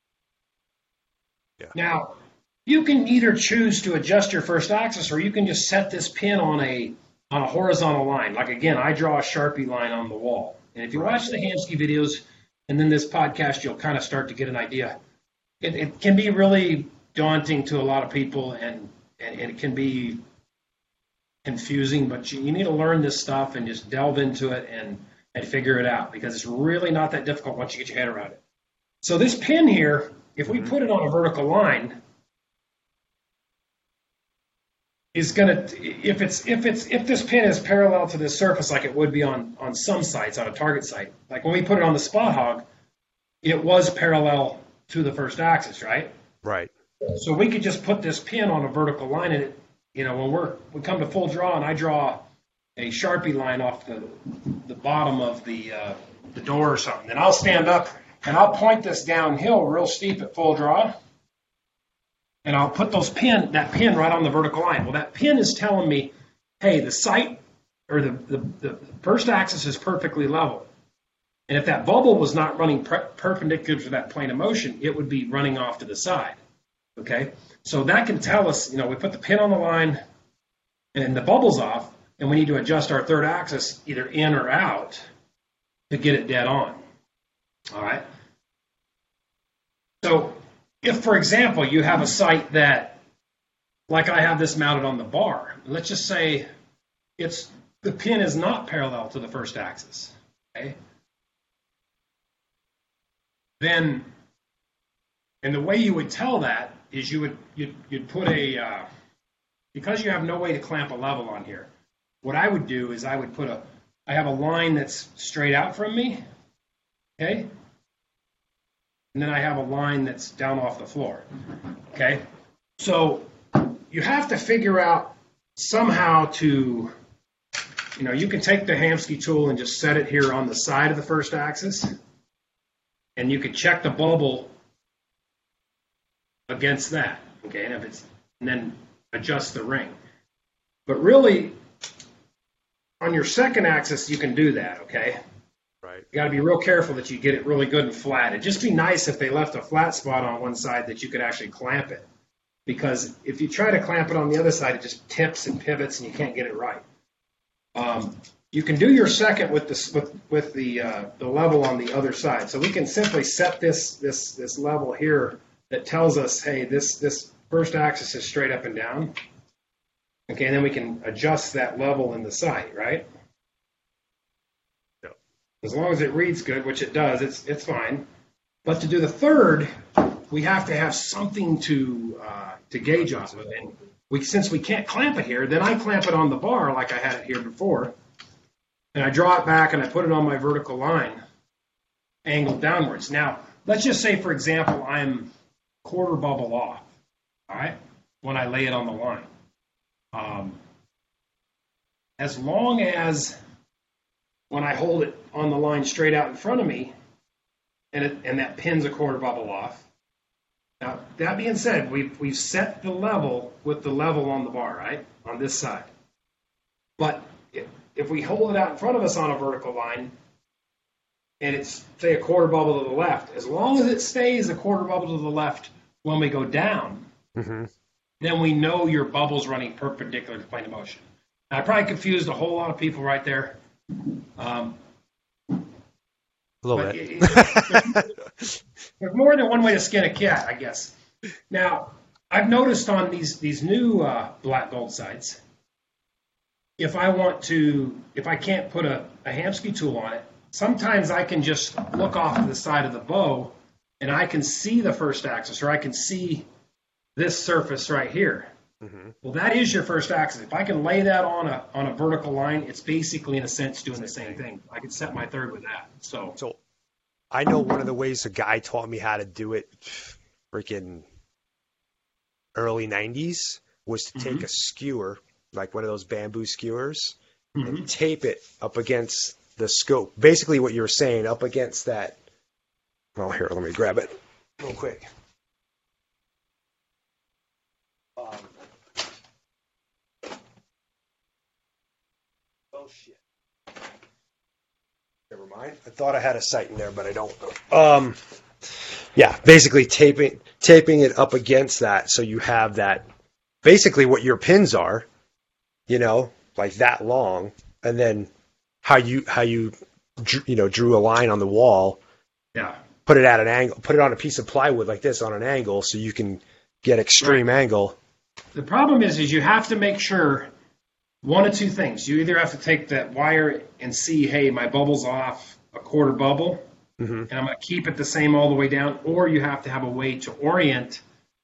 A: Yeah.
B: Now, you can either choose to adjust your first axis, or you can just set this pin on a on a horizontal line. Like again, I draw a Sharpie line on the wall. And if you
A: Right.
B: watch the Hamsky videos and then this podcast, you'll kind of start to get an idea. It, it can be really daunting to a lot of people, and, and, and it can be confusing, but you, you need to learn this stuff and just delve into it and, and figure it out, because it's really not that difficult once you get your head around it. So this pin here, if we put it on a vertical line, is going to, if it's if it's if this pin is parallel to this surface like it would be on on some sites, on a target site, like when we put it on the Spot Hogg, it was parallel to the first axis, right?
A: Right.
B: So we could just put this pin on a vertical line, and it, you know, when we're we come to full draw, and I draw a Sharpie line off the the bottom of the uh, the door or something, then I'll stand up and I'll point this downhill real steep at full draw, and I'll put those pin that pin right on the vertical line. Well, that pin is telling me, hey, the site or the the, the first axis is perfectly level. And if that bubble was not running per- perpendicular to that plane of motion, it would be running off to the side. Okay, so that can tell us, you know, we put the pin on the line and the bubble's off, and we need to adjust our third axis either in or out to get it dead on. All right. So if, for example, you have a site that, like I have this mounted on the bar, let's just say it's the pin is not parallel to the first axis. Okay. Then, and the way you would tell that is you would you'd, you'd put a uh, because you have no way to clamp a level on here. What I would do is I would put a I have a line that's straight out from me, okay, and then I have a line that's down off the floor, okay. So you have to figure out somehow to, you know, you can take the Hamsky tool and just set it here on the side of the first axis. And you could check the bubble against that, okay, and if it's and then adjust the ring. But really, on your second axis, you can do that, okay?
A: Right.
B: You got to be real careful that you get it really good and flat. It'd just be nice if they left a flat spot on one side that you could actually clamp it, because if you try to clamp it on the other side, it just tips and pivots, and you can't get it right. Um, You can do your second with the with, with the uh, the level on the other side. So we can simply set this this this level here that tells us, hey, this this first axis is straight up and down. Okay, and then we can adjust that level in the sight, right?
A: Yep.
B: As long as it reads good, which it does, it's it's fine. But to do the third, we have to have something to uh, to gauge off of. And we since we can't clamp it here, then I clamp it on the bar like I had it here before. And I draw it back and I put it on my vertical line, angled downwards. Now, let's just say, for example, I'm quarter bubble off, all right, when I lay it on the line. Um, as long as when I hold it on the line straight out in front of me, and it, and that pin's a quarter bubble off. Now, that being said, we've, we've set the level with the level on the bar, right, on this side. But it, if we hold it out in front of us on a vertical line, and it's, say, a quarter bubble to the left, as long as it stays a quarter bubble to the left when we go down,
A: Mm-hmm.
B: then we know your bubble's running perpendicular to the plane of motion. Now, I probably confused a whole lot of people right there. Um,
A: A little
B: but
A: bit.
B: it- it- there's, there's more than one way to skin a cat, I guess. Now, I've noticed on these, these new uh, black gold sites, if I want to, if I can't put a, a Hamsky tool on it, sometimes I can just look off to the side of the bow and I can see the first axis, or I can see this surface right here.
A: Mm-hmm.
B: Well, that is your first axis. If I can lay that on a on a vertical line, it's basically, in a sense, doing the same thing. I can set my third with that. So,
A: So I know one of the ways a guy taught me how to do it freaking early nineties was to take
B: Mhm.
A: a skewer, like one of those bamboo skewers,
B: mhm.
A: and tape it up against the scope. Basically what you were saying, up against that. Oh, here, let me grab it real quick. Um, oh, shit. Never mind. I thought I had a sight in there, but I don't. Um, yeah, basically taping taping it up against that, so you have that. Basically, what your pins are, you know, like that long, and then how you how you you know drew a line on the wall.
B: Yeah.
A: Put it at an angle. Put it on a piece of plywood like this on an angle, so you can get extreme right. angle.
B: The problem is, is you have to make sure one of two things. You either have to take that wire and see, hey, my bubble's off a quarter bubble, mm-hmm. and I'm going to keep it the same all the way down, or you have to have a way to orient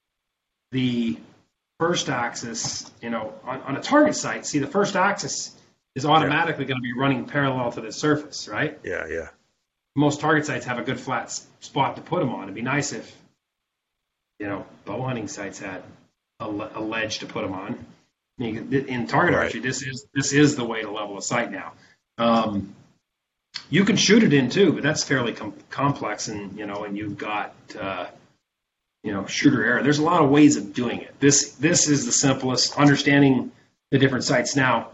B: the first axis, you know, on, on a target site. See, the first axis is automatically yeah. going to be running parallel to the surface, right?
A: Yeah, yeah.
B: Most target sites have a good flat spot to put them on. It'd be nice if, you know, bow hunting sites had a, a ledge to put them on. I mean, in target
A: right.
B: archery, this is this is the way to level a site now. Um, you can shoot it in too, but that's fairly com- complex, and you know, and you've got uh, you know shooter error. There's a lot of ways of doing it. This this is the simplest. Understanding the different sites now.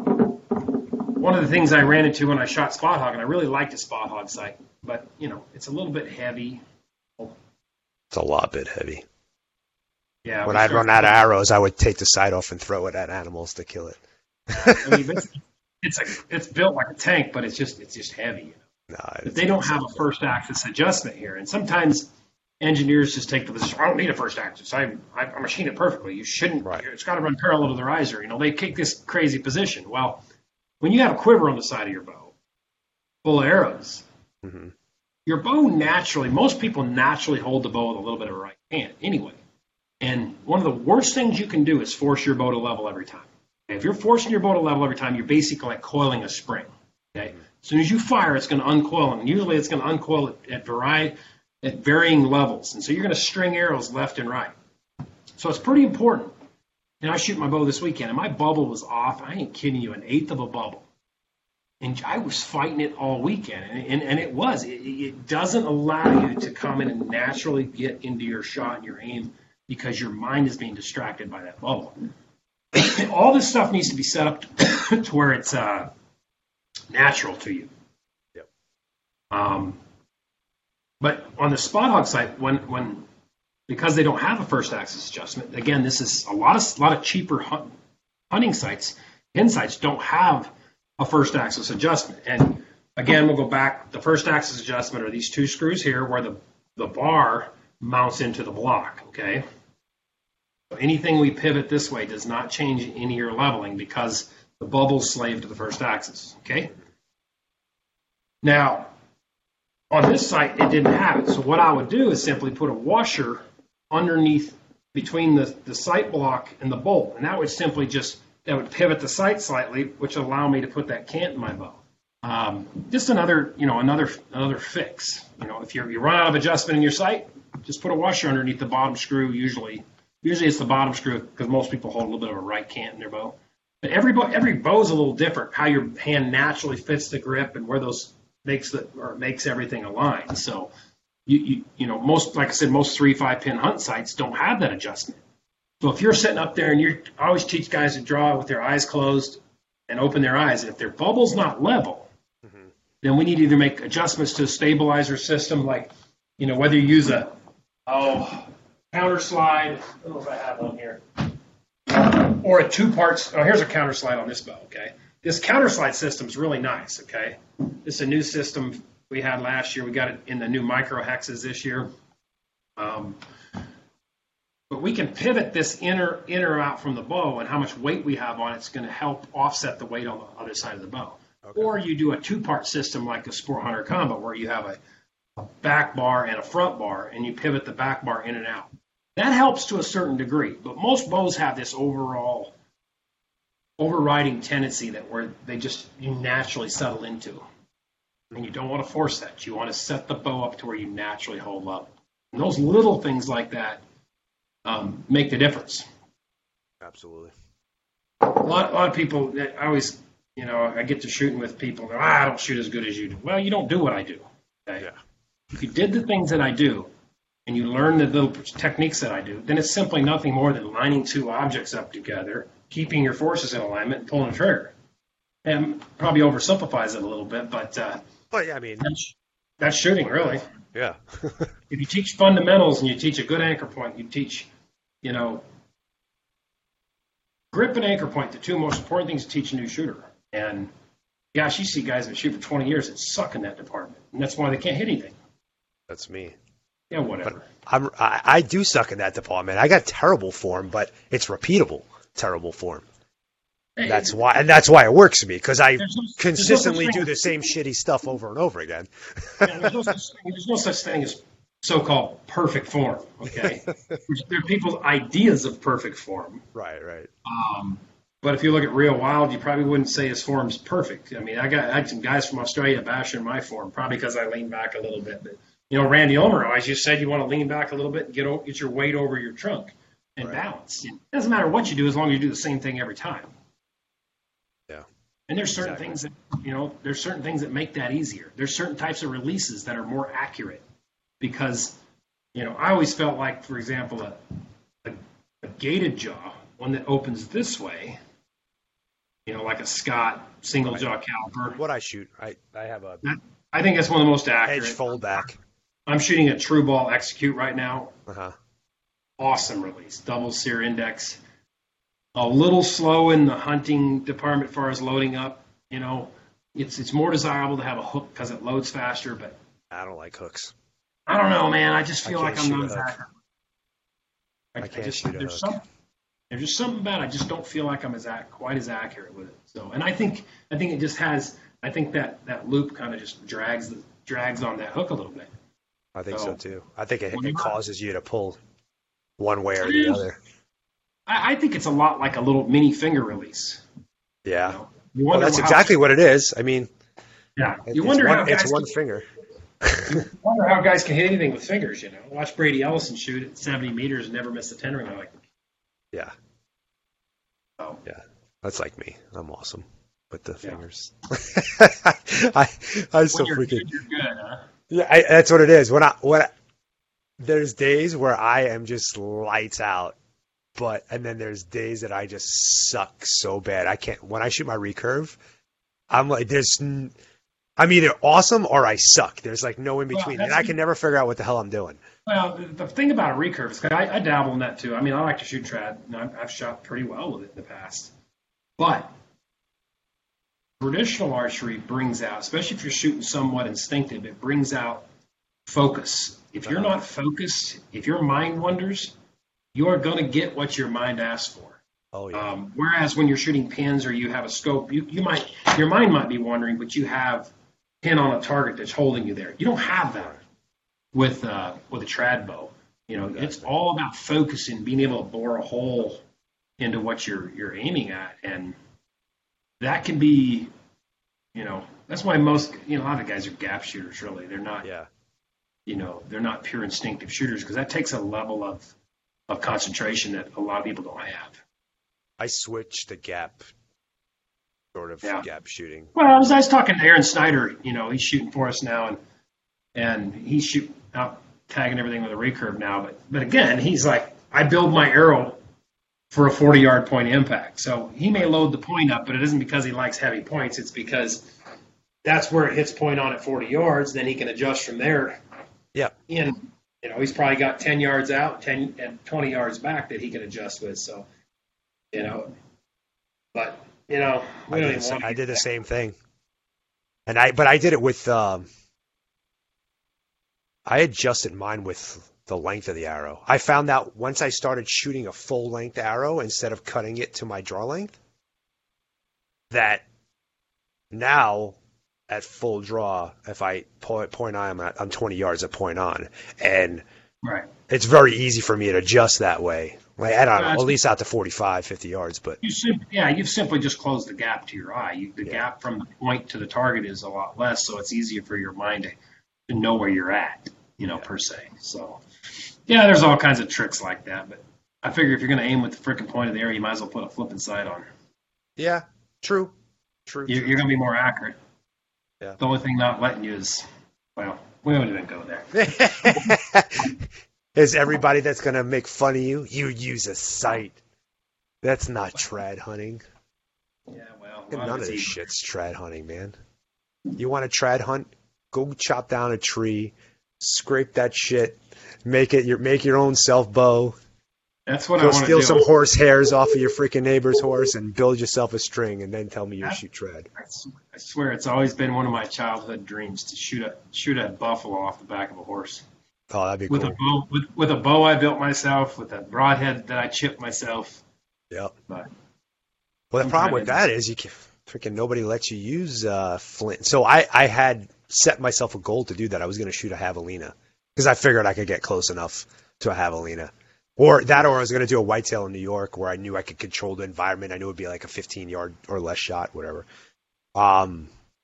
B: One of the things I ran into when I shot Spot Hog, and I really liked a Spot Hog sight, but you know, it's a little bit heavy.
A: It's a lot bit heavy.
B: Yeah.
A: When I'd run out of arrows, I would take the sight off and throw it at animals to kill it.
B: I mean, it's it's, a, it's built like a tank, but it's just it's just heavy. You know?
A: No,
B: but they don't have a first axis adjustment here, and sometimes engineers just take the position. I don't need a first axis. I I, I machine it perfectly. You shouldn't.
A: Right.
B: It's got to run parallel to the riser. You know, they take this crazy position. Well, when you have a quiver on the side of your bow, full of arrows, mm-hmm. your bow naturally, most people naturally hold the bow with a little bit of a right hand anyway. And one of the worst things you can do is force your bow to level every time. Okay? If you're forcing your bow to level every time, you're basically like coiling a spring. Okay? Mm-hmm. As soon as you fire, it's going to uncoil, and usually it's going to uncoil at, at, vari- at varying levels. And so you're going to string arrows left and right. So it's pretty important. And I shoot my bow this weekend, and my bubble was off. I ain't kidding you, an eighth of a bubble. And I was fighting it all weekend, and, and, and it was. It, it doesn't allow you to come in and naturally get into your shot and your aim because your mind is being distracted by that bubble. All this stuff needs to be set up to, to where it's uh, natural to you.
A: Yep.
B: Um, but on the Spot Hog site, when when because they don't have a first axis adjustment, again, this is a lot of a lot of cheaper hunt, hunting sites, hen sites don't have a first axis adjustment. And again, we'll go back. The first axis adjustment are these two screws here, where the the bar mounts into the block. Okay. Anything we pivot this way does not change any of your leveling because the bubble's slave to the first axis, okay? Now, on this site, it didn't have it. So what I would do is simply put a washer underneath between the, the sight block and the bolt, and that would simply just, that would pivot the sight slightly, which would allow me to put that cant in my bow. Um, just another, you know, another another fix. You know, if you're, you run out of adjustment in your sight, just put a washer underneath the bottom screw usually. Usually it's the bottom screw because most people hold a little bit of a right cant in their bow. But every bow, every bow is a little different. How your hand naturally fits the grip and where those makes the or makes everything align. So you you you know most like I said most three five pin hunt sites don't have that adjustment. So if you're sitting up there and you're I always teach guys to draw with their eyes closed and open their eyes. And if their bubble's not level, mm-hmm. then we need to either make adjustments to the stabilizer system, like you know whether you use a oh. counter slide, I don't know if I have one here, or a two parts. Oh, here's a counter slide on this bow, okay? This counter slide system is really nice, okay? This is a new system we had last year. We got it in the new micro hexes this year. Um, but we can pivot this inner inner out from the bow, and how much weight we have on it is going to help offset the weight on the other side of the bow. Okay. Or you do a two-part system like a Sport Hunter combo where you have a, a back bar and a front bar, and you pivot the back bar in and out. That helps to a certain degree, but most bows have this overall overriding tendency that where they just you naturally settle into. And you don't want to force that. You want to set the bow up to where you naturally hold up. And those little things like that um, make the difference.
A: Absolutely.
B: A lot, a lot of people, I always, you know, I get to shooting with people, and ah, I don't shoot as good as you do. Well, you don't do what I do. Okay?
A: Yeah.
B: If you did the things that I do, and you learn the little techniques that I do, then it's simply nothing more than lining two objects up together, keeping your forces in alignment, and pulling the trigger. And probably oversimplifies it a little bit, but uh,
A: well, yeah, I mean
B: that's, that's shooting, really.
A: Yeah.
B: If you teach fundamentals and you teach a good anchor point, you teach, you know, grip and anchor point, the two most important things to teach a new shooter. And gosh, you see guys that shoot for twenty years that suck in that department, and that's why they can't hit anything.
A: That's me.
B: Yeah, whatever.
A: But I'm, I, I do suck in that department. I got terrible form, but it's repeatable terrible form.
B: Hey,
A: That's why, and that's why it works for me, because I
B: there's no,
A: consistently
B: there's no
A: do the same shitty stuff over and over again.
B: yeah, there's, no such thing, there's no such thing as so-called perfect form. Okay, there are people's ideas of perfect form.
A: Right, right.
B: Um, but if you look at real wild, you probably wouldn't say his form's perfect. I mean, I got I had some guys from Australia bashing my form, probably because I lean back a little bit. But you know, Randy Ulmer, as you said, you want to lean back a little bit and get o- get your weight over your trunk and
A: Right.
B: balance. It doesn't matter what you do as long as you do the same thing every time.
A: Yeah.
B: And there's certain
A: Exactly.
B: things that you know, there's certain things that make that easier. There's certain types of releases that are more accurate because, you know, I always felt like, for example, a, a, a gated jaw, one that opens this way, you know, like a Scott single jaw caliper.
A: What I shoot, I, I have a
B: That, I think that's one of the most accurate.
A: edge fold back.
B: I'm shooting a True Ball Execute right now.
A: Uh-huh.
B: Awesome release, double sear index. A little slow in the hunting department as far as loading up. You know, it's it's more desirable to have a hook because it loads faster. But
A: I don't like hooks.
B: I don't know, man. I just
A: I
B: feel
A: can't
B: like I'm
A: shoot
B: not
A: a
B: as
A: hook.
B: accurate. I,
A: I
B: I
A: can't
B: just
A: shoot a
B: there's
A: hook.
B: some there's just something about it. I just don't feel like I'm as ac- quite as accurate with it. So, and I think I think it just has. I think that that loop kind of just drags the, drags on that hook a little bit.
A: I think so,
B: So,
A: too. I think it,
B: when
A: it
B: you're not-
A: causes you to pull one way or the
B: Yeah.
A: other.
B: I, I think it's a lot like a little mini finger release.
A: Yeah.
B: You know? You
A: Well,
B: wonder
A: that's
B: how-
A: exactly what it is. I mean,
B: Yeah,
A: it-
B: you
A: it's
B: wonder
A: one,
B: how guys
A: it's one
B: can,
A: finger.
B: you wonder how guys can hit anything with fingers. You know, watch Brady Ellison shoot at seventy meters and never miss a ten ring. I'm like,
A: Yeah.
B: oh,
A: Yeah. That's like me. I'm awesome with the
B: Yeah.
A: fingers. I, I'm so
B: when you're
A: freaking.
B: good, you're good, huh?
A: Yeah, I, that's what it is. When I when I, there's days where I am just lights out, but and then there's days that I just suck so bad. I can't. When I shoot my recurve, I'm like, there's, n- I'm either awesome or I suck. There's like no in
B: Well,
A: between, and
B: that's-
A: I can never figure out what the hell I'm doing.
B: Well, the, the thing about a recurve is 'cause I, I dabble in that too. I mean, I like to shoot trad, and I've, I've shot pretty well with it in the past. But traditional archery brings out, especially if you're shooting somewhat instinctive, it brings out focus. If you're not focused, if your mind wanders, you are going to get what your mind asks for.
A: Oh yeah,
B: Um, whereas when you're shooting pins or you have a scope, you, you might your mind might be wandering, but you have pin on a target that's holding you there. You don't have that with uh, with a trad bow. You know, it's all about focusing, being able to bore a hole into what you're you're aiming at, and that can be, you know, that's why most you know a lot of guys are gap shooters. Really, they're not.
A: yeah.
B: You know, they're not pure instinctive shooters because that takes a level of of concentration that a lot of people don't have.
A: I switched to gap, sort of
B: Yeah.
A: gap shooting.
B: Well, I was, I was talking to Aaron Snyder. You know, he's shooting for us now, and and he's shoot out tagging everything with a recurve now. But but again, he's like, I build my arrow for a forty yard point impact. So he may load the point up, but it isn't because he likes heavy points. It's because that's where it hits point on at forty yards. Then he can adjust from there.
A: Yeah.
B: In you know, he's probably got ten yards out, ten and twenty yards back that he can adjust with. So you know, but you know, we
A: I
B: don't
A: did,
B: even
A: the, sa-
B: want to
A: I
B: get
A: did the
B: that.
A: same thing, and I but I did it with. Um, I adjusted mine with the length of the arrow. I found out once I started shooting a full length arrow instead of cutting it to my draw length, that now at full draw, if I point, point on, I'm, at, I'm twenty yards at point on, and
B: Right.
A: it's very easy for me to adjust that way. Like, I don't know,
B: Gotcha.
A: at least out to forty-five, fifty yards, but
B: You sim- yeah, you've simply just closed the gap to your eye. You, the
A: Yeah.
B: gap from the point to the target is a lot less, so it's easier for your mind to, to know where you're at, you know,
A: Yeah.
B: per se. So, yeah, there's all kinds of tricks like that, but I figure if you're going to aim with the frickin' point of the arrow, you might as well put a flipping sight on.
A: yeah, true, true.
B: You're,
A: true.
B: you're going to be more accurate.
A: Yeah.
B: The only thing not letting you is, well, we won't even go there.
A: Is everybody that's going to make fun of you, you use a sight. That's not trad hunting.
B: Yeah, well, a lot
A: None
B: of
A: of
B: it's
A: this
B: easy.
A: shit's trad hunting, man. You want to trad hunt? Go chop down a tree, scrape that shit, make it your make your own self bow,
B: That's what I
A: Go
B: want to
A: steal
B: do.
A: some horse hairs off of your freaking neighbor's horse and build yourself a string, and then tell me you
B: I,
A: shoot trad.
B: I swear, I swear, it's always been one of my childhood dreams to shoot a shoot a buffalo off the back of a horse
A: Oh, that'd be
B: with
A: cool.
B: a bow with, with a bow I built myself, with a broadhead that I chipped myself.
A: Yep.
B: But
A: Well, the
B: I'm
A: problem
B: trying
A: with
B: to-
A: that is you can freaking nobody lets you use uh, flint. So I I had set myself a goal to do that. I was going to shoot a javelina because I figured I could get close enough to a javelina. Or that, or I was going to do a whitetail in New York where I knew I could control the environment. I knew it would be like a fifteen yard or less shot, whatever. Um,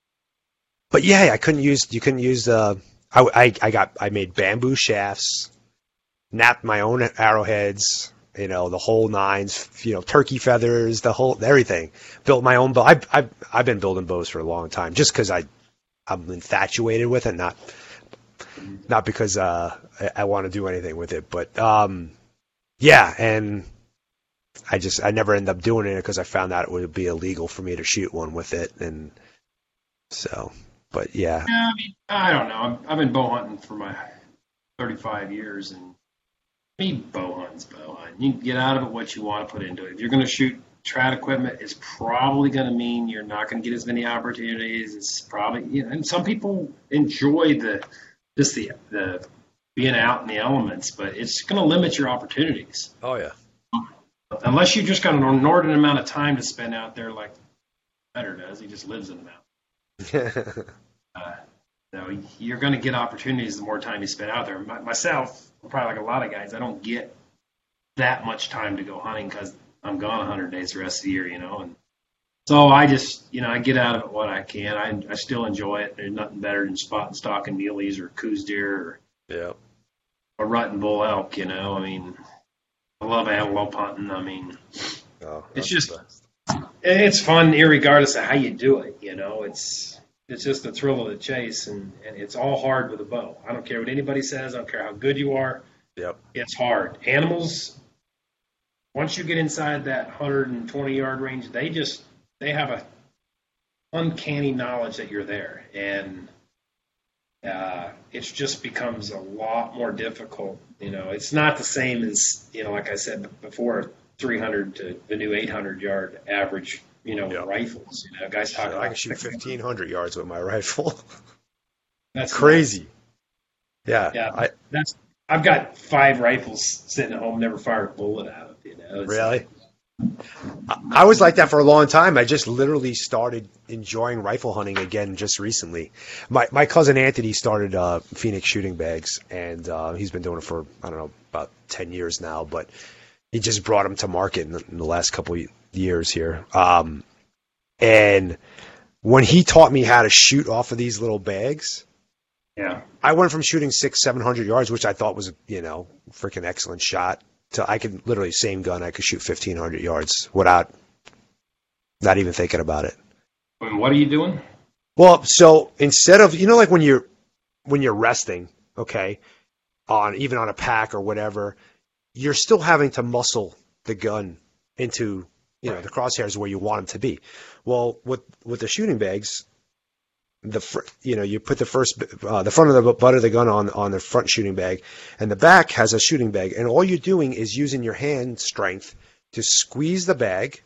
A: but yeah, I couldn't use. You couldn't use. Uh, I, I I got. I made bamboo shafts, napped my own arrowheads. You know, the whole nines. You know, turkey feathers, the whole everything. Built my own bow. I've I've, I've been building bows for a long time, just because I I'm infatuated with it, not not because uh, I, I want to do anything with it, but. Um, Yeah, and I just I never ended up doing it because I found out it would be illegal for me to shoot one with it, and so. But yeah,
B: Yeah, I mean, I don't know. I'm, I've been bow hunting for my thirty-five years, and me bow hunting's bow hunting. You can get out of it what you want to put into it. If you're going to shoot trad equipment, it's probably going to mean you're not going to get as many opportunities. It's probably, you know, and some people enjoy the just the the being out in the elements, but it's going to limit your opportunities.
A: oh yeah,
B: Unless you just got an inordinate amount of time to spend out there like Better does. He just lives in the mountains. uh, you know, you're going to get opportunities the more time you spend out there. My, myself, probably like a lot of guys, I don't get that much time to go hunting because I'm gone one hundred days the rest of the year, you know. And so I just, you know, I get out of it what I can. I, I still enjoy it. There's nothing better than spotting, stalking muleys or coos deer or
A: yeah.
B: a rutting bull elk, you know. I mean, I love antelope hunting. I mean,
A: Oh,
B: it's
A: that's
B: just
A: the best.
B: it's fun, irregardless of how you do it. You know, it's it's just the thrill of the chase, and, and it's all hard with a bow. I don't care what anybody says. I don't care how good you are.
A: Yep.
B: It's hard. Animals, once you get inside that one hundred twenty yard range, they just they have a uncanny knowledge that you're there, and uh, it just becomes a lot more difficult. You know, it's not the same as, you know, like I said before, three hundred to the new eight hundred yard average. You know, with
A: Yep.
B: rifles. You know, guys talk
A: I
B: about
A: can shoot fifteen hundred yards with my rifle.
B: That's
A: Crazy. Yeah.
B: Yeah,
A: I,
B: that's. I've got five rifles sitting at home, never fired a bullet out of. You know, it's
A: really? I, I was like that for a long time. I just literally started enjoying rifle hunting again just recently. My my cousin Anthony started uh, Phoenix Shooting Bags, and uh, he's been doing it for, I don't know, about ten years now, but he just brought them to market in the, in the last couple of years here. Um, and when he taught me how to shoot off of these little bags,
B: Yeah.
A: I went from shooting six, seven hundred yards, which I thought was, you know, freaking excellent shot, to I could literally, same gun, I could shoot fifteen hundred yards without not even thinking about it.
B: I mean, what are you doing?
A: Well, so instead of, you know, like when you're when you're resting, okay, on even on a pack or whatever, you're still having to muscle the gun into, you know, the crosshairs where you want them to be. Well, with with the shooting bags, the fr- you know, you put the first uh, the front of the butt of the gun on on the front shooting bag, and the back has a shooting bag, and all you're doing is using your hand strength to squeeze the bag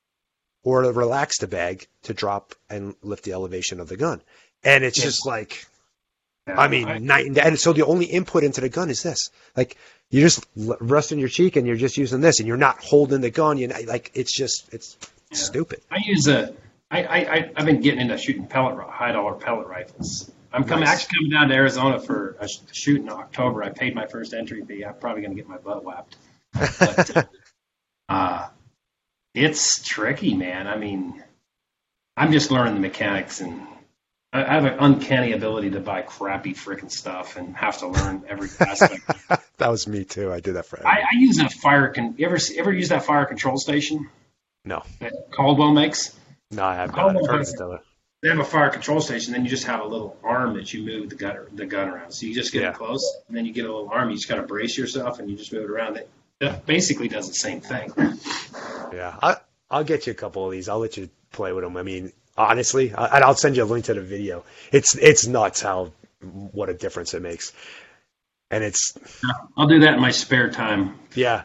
A: or relax the bag to drop and lift the elevation of the gun. And it's
B: Yeah.
A: just like,
B: Yeah,
A: I mean,
B: I-
A: night and day. And so the only input into the gun is this. Like, you're just l- resting your cheek and you're just using this, and you're not holding the gun. You know, like, it's just, it's
B: Yeah.
A: stupid.
B: I use a. I, I, I- I've been getting into shooting pellet ri- high dollar pellet rifles. I'm coming
A: Nice.
B: actually coming down to Arizona for a sh- shoot in October. I paid my first entry fee. I'm probably going to get my butt whacked. But, uh, uh, it's tricky, man. I mean, I'm just learning the mechanics, and I, I have an uncanny ability to buy crappy freaking stuff and have to learn every aspect.
A: That was me too. I did that for
B: I, I use a fire. Con- you ever ever use that fire control station
A: No,
B: that Caldwell makes?
A: no, I have
B: Oh,
A: not. I've heard of
B: okay.
A: it though.
B: They have a fire control station, then you just have a little arm that you move the gun the gun around. So you just get
A: Yeah.
B: it close, and then you get a little arm. You just got to brace yourself, and you just move it around. It that basically does the same thing.
A: Yeah, I, I'll get you a couple of these. I'll let you play with them. I mean, honestly, I, and I'll send you a link to the video. It's it's nuts how what a difference it makes. And it's
B: I'll do that in my spare time.
A: yeah.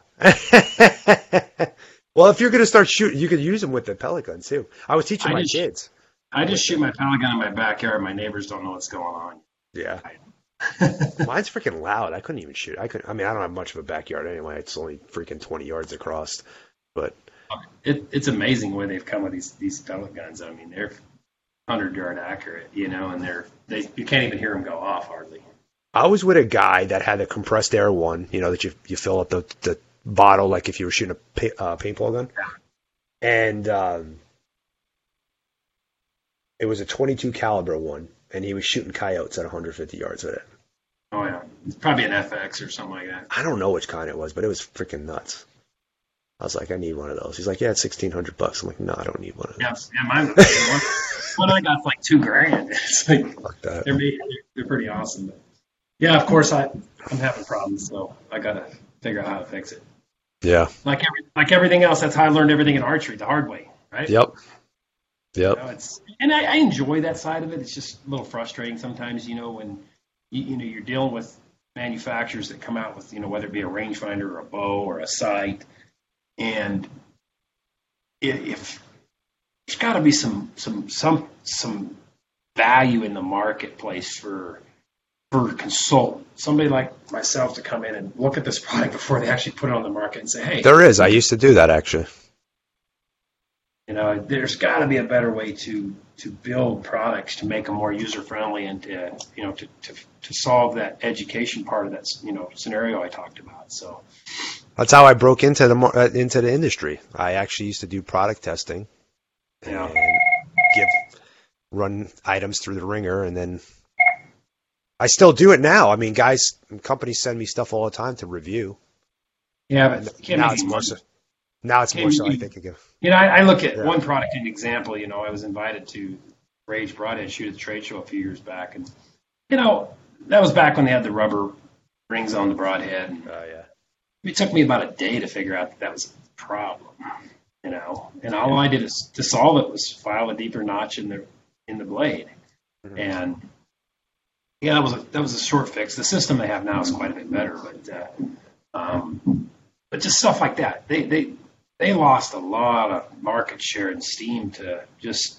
A: Well, if you're gonna start shooting, you could use them with the pellet gun too. I was teaching
B: I
A: my
B: just
A: kids.
B: I just
A: with
B: shoot
A: the-
B: my pellet gun in my backyard. My neighbors don't know what's going on.
A: Yeah. Mine's freaking loud. I couldn't even shoot. I couldn't. I mean, I don't have much of a backyard anyway. It's only freaking twenty yards across. But
B: It, it's amazing where they've come with these these pellet guns. I mean, they're hundred yard accurate, you know, and they're they you can't even hear them go off hardly.
A: I was with a guy that had a compressed air one. You know that you you fill up the the bottle like if you were shooting a pa- uh, paintball gun, and um, it was a twenty-two caliber one, and he was shooting coyotes at one hundred fifty yards with it.
B: Oh yeah, it's probably an F X or something like that.
A: I don't know which kind it was, but it was freaking nuts. I was like, I need one of those. He's like, yeah, it's sixteen hundred bucks. I'm like, no, I don't need one of
B: Yeah,
A: those.
B: yeah, mine. One, one I got's like two grand. It's like
A: Fuck that.
B: they're made, they're pretty awesome. But yeah, of course I I'm having problems, so I gotta figure out how to fix it.
A: Yeah.
B: Like every like everything else, that's how I learned everything in archery the hard way, right?
A: Yep. Yep.
B: You know, it's and I, I enjoy that side of it. It's just a little frustrating sometimes, you know, when you, you know you're dealing with manufacturers that come out with, you know, whether it be a rangefinder or a bow or a sight, and if, if there's got to be some some some some value in the marketplace for for a consultant, somebody like myself to come in and look at this product before they actually put it on the market and say, hey,
A: There is. I used to do that actually.
B: you know, there's got to be a better way to to build products to make them more user friendly and to you know to, to to solve that education part of that you know scenario I talked about. So
A: That's how I broke into the mar- uh, into the industry. I actually used to do product testing
B: Yeah.
A: and give run items through the ringer, and then I still do it now. I mean, guys, companies send me stuff all the time to review.
B: yeah,
A: And
B: but you can't
A: now
B: make
A: it's
B: any
A: more
B: money.
A: so. Now it's
B: Can't
A: more so. I
B: you-
A: think again.
B: You know, I, I look at
A: Yeah.
B: one product an example. You know, I was invited to Rage Broadhead shoot at the trade show a few years back, and you know that was back when they had the rubber rings on the broadhead. And
A: Oh yeah.
B: it took me about a day to figure out that that was a problem. You know, and all I did is to solve it was file a deeper notch in the in the blade,
A: Mhm.
B: and yeah, that was a that was a short fix. The system they have now is quite a bit better, but uh, um, but just stuff like that. They they they lost a lot of market share and steam to just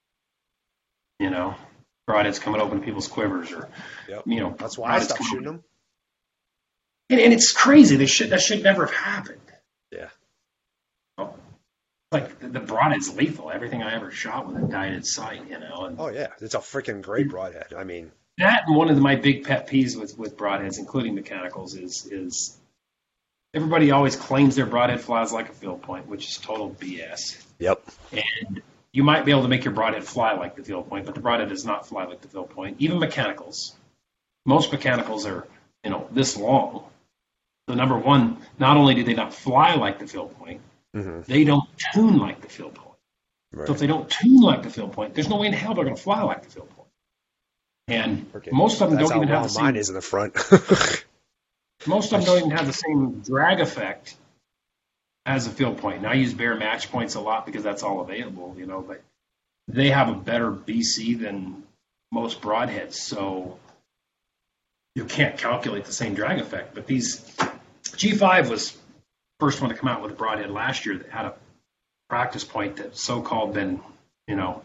B: you know broadheads coming open people's quivers or
A: Yep.
B: you know
A: That's why I
B: broadheads
A: stopped
B: coming
A: shooting
B: open-
A: them.
B: And, and it's crazy. They should that should never have happened.
A: Yeah.
B: Oh, like the, the broadhead's lethal. Everything I ever shot with it died at sight. You know, and
A: Oh yeah, it's a freaking great broadhead. I mean,
B: that and one of my big pet peeves with, with broadheads, including mechanicals, is is everybody always claims their broadhead flies like a field point, which is total B S.
A: yep.
B: And you might be able to make your broadhead fly like the field point, but the broadhead does not fly like the field point. Even mechanicals, most mechanicals are you know this long. So number one, not only do they not fly like the field point,
A: Mm-hmm.
B: they don't tune like the field point.
A: Right.
B: So if they don't tune like the field point, there's no way in hell they're going to fly like the field point. And
A: Okay.
B: most of them
A: That's
B: don't even
A: how
B: have the
A: long mine
B: same.
A: is in the front.
B: Most of them don't even have the same drag effect as a field point. And I use bare match points a lot because that's all available, you know. But they have a better B C than most broadheads, so you can't calculate the same drag effect. But these G five was first one to come out with a broadhead last year that had a practice point that so-called been, you know,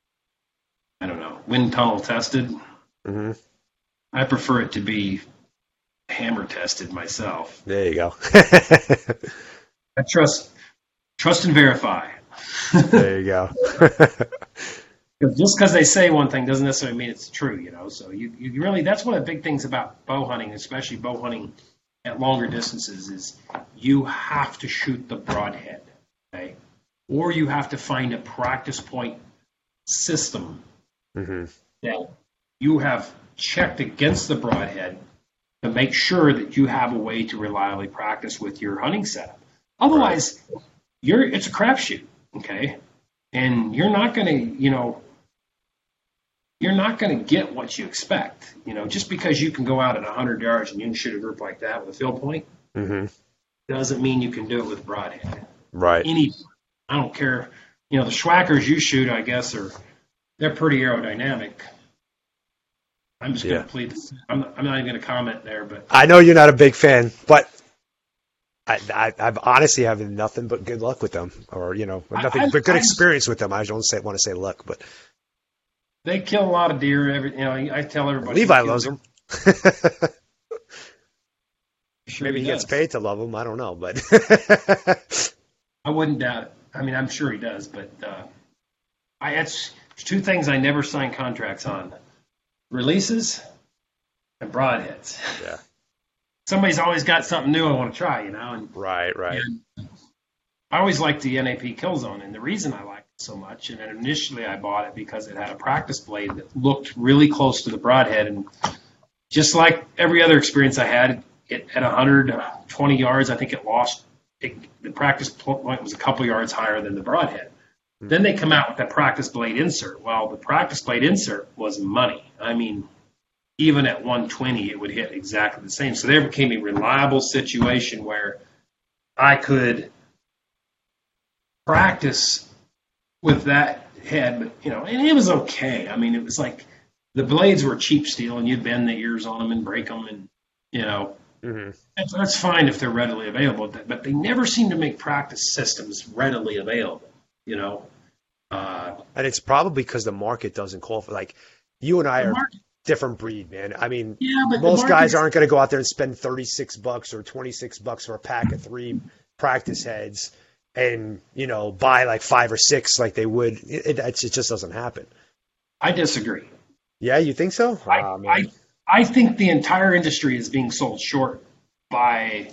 B: I don't know, wind tunnel tested.
A: hmm
B: I prefer it to be hammer tested myself.
A: There you go.
B: I trust, trust and verify.
A: There you go.
B: Just because they say one thing doesn't necessarily mean it's true, you know. So you, you really that's one of the big things about bow hunting, especially bow hunting at longer distances, is you have to shoot the broadhead, okay, or you have to find a practice point system
A: hmm
B: that you have checked against the broadhead to make sure that you have a way to reliably practice with your hunting setup. Otherwise, you're it's a crapshoot, okay, and you're not going to, you know. You're not going to get what you expect. You know, just because you can go out at one hundred yards and you can shoot a group like that with a field point
A: hmm
B: doesn't mean you can do it with broadhead.
A: Right.
B: Any, I don't care. You know, the Schwackers you shoot, I guess, are they're pretty aerodynamic. I I'm just
A: Yeah.
B: going to plead. This. I'm, I'm not even going to comment there, but
A: I know you're not a big fan, but I, I, I've honestly having nothing but good luck with them, or you know, nothing
B: I,
A: but good
B: I,
A: experience with them. I don't say want to say luck, but
B: they kill a lot of deer. Every you know, I tell everybody.
A: Levi loves them.
B: Sure
A: Maybe he,
B: he
A: gets
B: does.
A: paid to love them. I don't know, but
B: I wouldn't doubt it. I mean, I'm sure he does, but uh, I it's there's two things I never sign contracts on: releases and broadheads.
A: yeah,
B: Somebody's always got something new I want to try, you know. And,
A: right, right.
B: and I always liked the N A P Killzone, and the reason I liked it so much, and initially I bought it because it had a practice blade that looked really close to the broadhead, and just like every other experience I had, it at one hundred twenty yards, I think it lost. It, the practice point was a couple yards higher than the broadhead. Mm-hmm. Then they come out with that practice blade insert. Well, the practice blade insert was money. I mean, even at one twenty, it would hit exactly the same. So there became a reliable situation where I could practice with that head, but you know, and it was okay. I mean, it was like the blades were cheap steel, and you'd bend the ears on them and break them, and you know, mm-hmm. that's, that's fine if they're readily available. But they never seem to make practice systems readily available. You know, uh,
A: and it's probably because the market doesn't call for like you and I are. Market, different breed, man. I mean,
B: yeah, but
A: most guys aren't going to go out there and spend thirty-six bucks or twenty-six bucks for a pack of three practice heads and, you know, buy like five or six like they would. It, it, it just doesn't happen.
B: I disagree.
A: Yeah, you think so?
B: I,
A: oh,
B: I, I think the entire industry is being sold short by,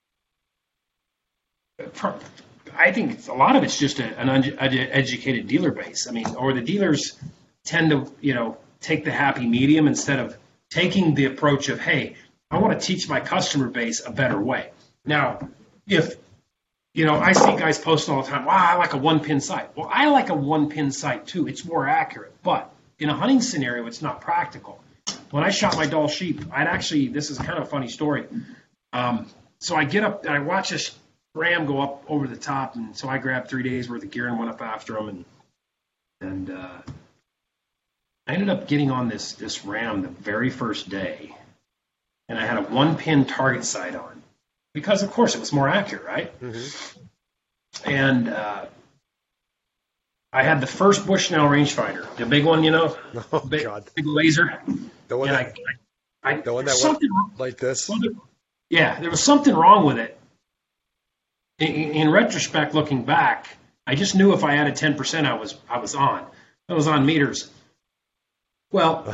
B: I think a lot of it's just a, an uneducated dealer base. I mean, or the dealers tend to, you know, take the happy medium instead of taking the approach of, hey, I want to teach my customer base a better way. Now, if, you know, I see guys post all the time, wow, I like a one-pin sight. Well, I like a one-pin sight too. It's more accurate. But in a hunting scenario, it's not practical. When I shot my Dall sheep, I'd actually, this is kind of a funny story. Um, so I get up, and I watch this ram go up over the top, and so I grabbed three days worth of gear and went up after him, and, and, uh, I ended up getting on this this ram the very first day, and I had a one-pin target sight on because, of course, it was more accurate, right? Mm-hmm. And uh, I had the first Bushnell rangefinder, the big one, you know,
A: oh,
B: big,
A: God.
B: big laser.
A: The one
B: and
A: that,
B: I, I,
A: the one that went like this?
B: Yeah, there was something wrong with it. In, in retrospect, looking back, I just knew if I added ten percent, I was I was on. I was on meters. Well,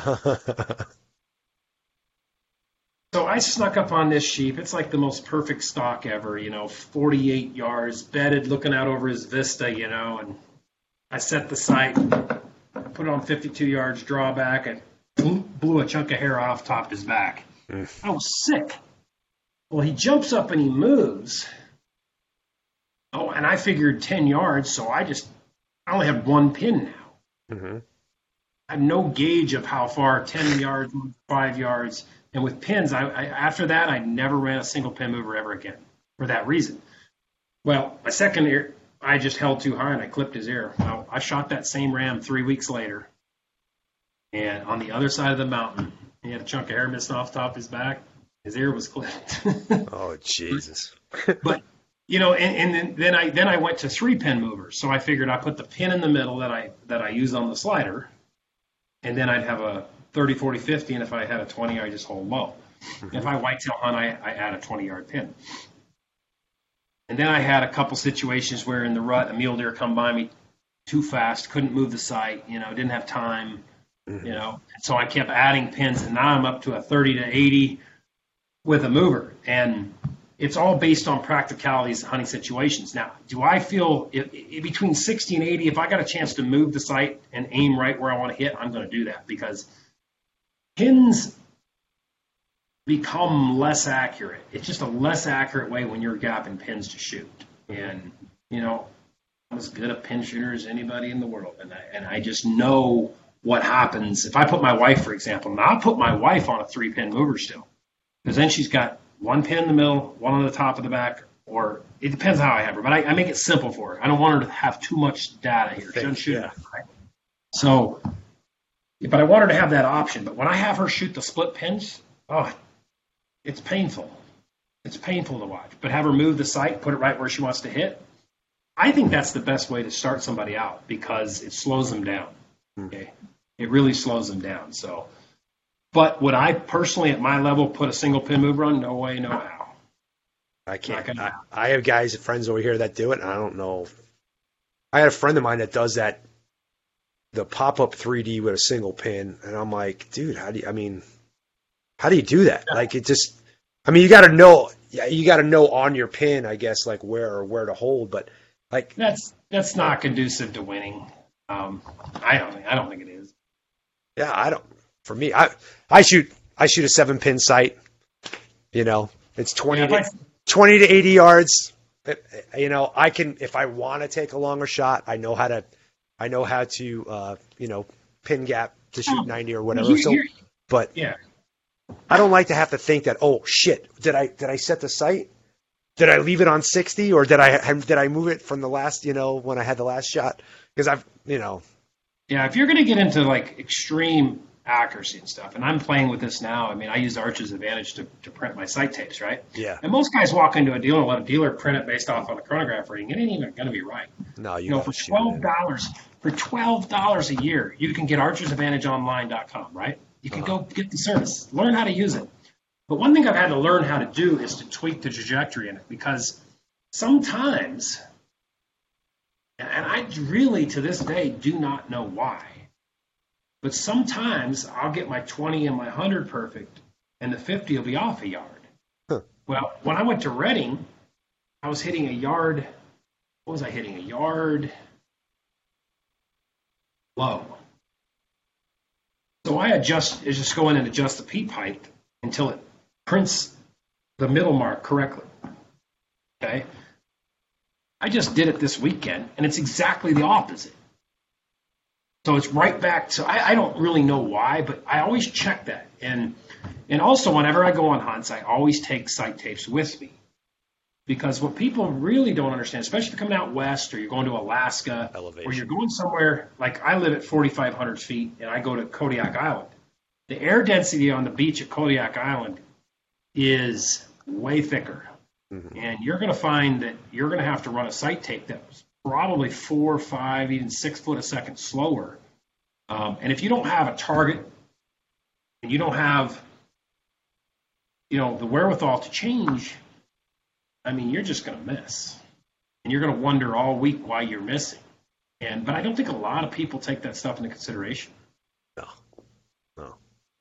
B: so I snuck up on this sheep. It's like the most perfect stock ever, you know, forty-eight yards, bedded, looking out over his vista, you know, and I set the sight, put it on fifty-two yards, draw back, and blew, blew a chunk of hair off top of his back. Mm. I was sick. Well, he jumps up and he moves. Oh, and I figured ten yards, so I just, I only have one pin now. Mm-hmm. I have no gauge of how far, ten yards, five yards. And with pins, I, I, after that, I never ran a single pin mover ever again for that reason. Well, my second ear, I just held too high and I clipped his ear. Well, I shot that same ram three weeks later. And on the other side of the mountain, he had a chunk of hair missing off the top of his back. His ear was clipped.
A: Oh, Jesus.
B: But, you know, and, and then, then I then I went to three pin movers. So I figured I put the pin in the middle that I that I use on the slider. And then I'd have a thirty, forty, fifty, and if I had a twenty, I just hold low. Mm-hmm. If I whitetail hunt, I, I add a twenty-yard pin. And then I had a couple situations where in the rut, a mule deer come by me too fast, couldn't move the sight, you know, didn't have time, mm-hmm. you know. So I kept adding pins, and now I'm up to a thirty to eighty with a mover. And it's all based on practicalities and hunting situations. Now, do I feel if, if between sixty and eighty, if I got a chance to move the sight and aim right where I want to hit, I'm going to do that because pins become less accurate. It's just a less accurate way when you're gapping pins to shoot. And, you know, I'm as good a pin shooter as anybody in the world. And I, and I just know what happens. If I put my wife, for example, now I'll put my wife on a three-pin mover still because then she's got one pin in the middle, one on the top of the back, or it depends how I have her. But I, I make it simple for her. I don't want her to have too much data here. She doesn't shoot
A: yeah.
B: enough, right? So But I want her to have that option. But when I have her shoot the split pins, oh, it's painful. It's painful to watch. But have her move the sight, put it right where she wants to hit. I think that's the best way to start somebody out because it slows them down. Okay, it really slows them down. So, but would I personally, at my level, put a single pin mover on? No way, no how.
A: I can't. I, I have guys, friends over here that do it, and I don't know. I had a friend of mine that does that, the pop-up three D with a single pin, and I'm like, dude, how do you? I mean, how do you do that? Like, it just. I mean, you got to know. Yeah, you got to know on your pin, I guess, like where or where to hold, but. Like
B: that's that's not conducive to winning. Um, I don't think I don't think it is.
A: Yeah, I don't. For me, I I shoot I shoot a seven pin sight. You know, it's twenty yeah, to, I, twenty to eighty yards. You know, I can if I want to take a longer shot. I know how to I know how to uh, you know pin gap to shoot ninety or whatever.
B: You're,
A: so,
B: you're,
A: but
B: yeah,
A: I don't like to have to think that. Oh shit! Did I did I set the sight? Did I leave it on sixty, or did I did I move it from the last, you know, when I had the last shot? Because I've, you know.
B: Yeah, if you're going to get into like extreme accuracy and stuff, and I'm playing with this now. I mean, I use Archer's Advantage to, to print my sight tapes, right?
A: Yeah.
B: And most guys walk into a dealer and let a dealer print it based off on the chronograph reading. It ain't even going to be right.
A: No, you,
B: you know, for twelve dollars for twelve dollars a year, you can get archers advantage online dot com, right? You can uh-huh. go get the service, learn how to use it. But one thing I've had to learn how to do is to tweak the trajectory in it because sometimes, and I really to this day do not know why, but sometimes I'll get my twenty and my one hundred perfect and the fifty will be off a yard.
A: Huh.
B: Well, when I went to Reading, I was hitting a yard, what was I hitting? A yard low. So I adjust, I just go in and adjust the peep height until it prints the middle mark correctly. Okay? I just did it this weekend, and it's exactly the opposite. So it's right back to, I, I don't really know why, but I always check that. And and also, whenever I go on hunts, I always take sight tapes with me. Because what people really don't understand, especially if you're coming out west or you're going to Alaska,
A: elevation,
B: or you're going somewhere, like I live at forty-five hundred feet, and I go to Kodiak Island. The air density on the beach at Kodiak Island is way thicker. Mm-hmm. And you're going to find that you're going to have to run a sight tape that's probably four, five, even six foot a second slower. Um, and if you don't have a target and you don't have, you know, the wherewithal to change, I mean, you're just going to miss. And you're going to wonder all week why you're missing. And but I don't think a lot of people take that stuff into consideration.
A: No. No.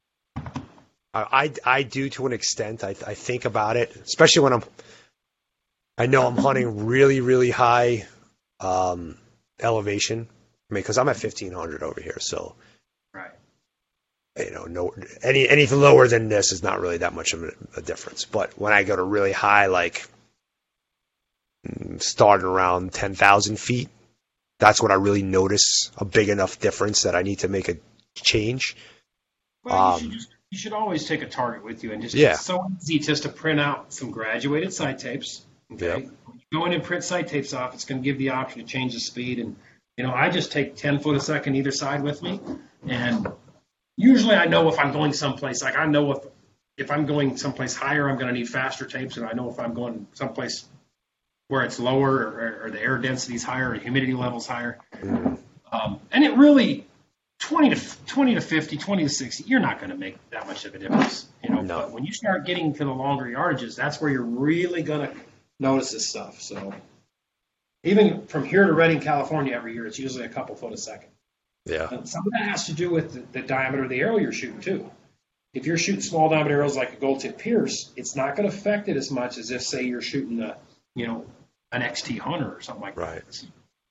A: I, I do to an extent. I, I think about it, especially when I'm, I know I'm hunting really, really high um, elevation. I mean, because I'm at fifteen hundred over here, so
B: right.
A: You know, no any anything lower than this is not really that much of a, a difference. But when I go to really high, like starting around ten thousand feet, that's when I really notice a big enough difference that I need to make a change.
B: Well, um, you should just You should always take a target with you, and just
A: yeah.
B: it's so easy just to print out some graduated sight tapes. Okay,
A: yep.
B: When you go in and print sight tapes off, it's going to give the option to change the speed. And you know, I just take ten foot a second either side with me, and usually I know if I'm going someplace. Like I know if if I'm going someplace higher, I'm going to need faster tapes, and I know if I'm going someplace where it's lower or, or the air density is higher, or the humidity level's higher. Mm. Um, and it really. twenty to fifty, twenty to sixty, you're not going to make that much of a difference. You know,
A: no.
B: But when you start getting to the longer yardages, that's where you're really going to notice this stuff. So even from here to Redding, California every year, it's usually a couple foot a second.
A: Yeah.
B: And some of that has to do with the, the diameter of the arrow you're shooting, too. If you're shooting small diameter arrows like a gold tip Pierce, it's not going to affect it as much as if, say, you're shooting a, you know, an X T Hunter or something like
A: right.
B: that.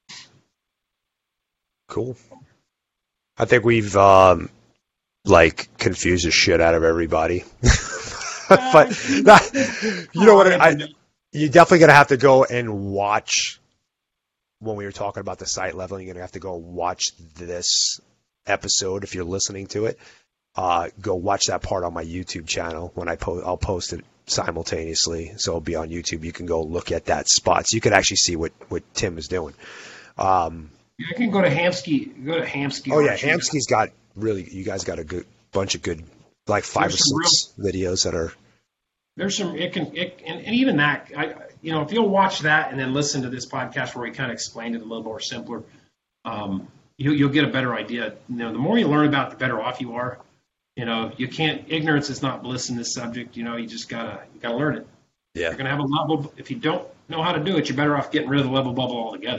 A: Cool. I think we've um, like confused the shit out of everybody. But that, you know what? I, I, you're definitely gonna have to go and watch. When we were talking about the sight leveling, you're gonna have to go watch this episode if you're listening to it. Uh, go watch that part on my YouTube channel when I post. I'll post it simultaneously, so it'll be on YouTube. You can go look at that spot, so you can actually see what what Tim is doing. Um,
B: You can go to Hamsky. Go to Hamsky.
A: Oh yeah,
B: Archery.
A: Hamsky's got really. You guys got a good bunch of good, like five
B: There's
A: or
B: some
A: six videos that are.
B: There's some. It can. It, and, and even that. I. You know, if you'll watch that and then listen to this podcast where we kind of explained it a little more simpler, um, you, you'll get a better idea. You know, the more you learn about, it, the better off you are. You know, you can't. Ignorance is not bliss in this subject. You know, you just gotta. You gotta learn it.
A: Yeah.
B: You're gonna have a level. If you don't know how to do it, you're better off getting rid of the level bubble altogether.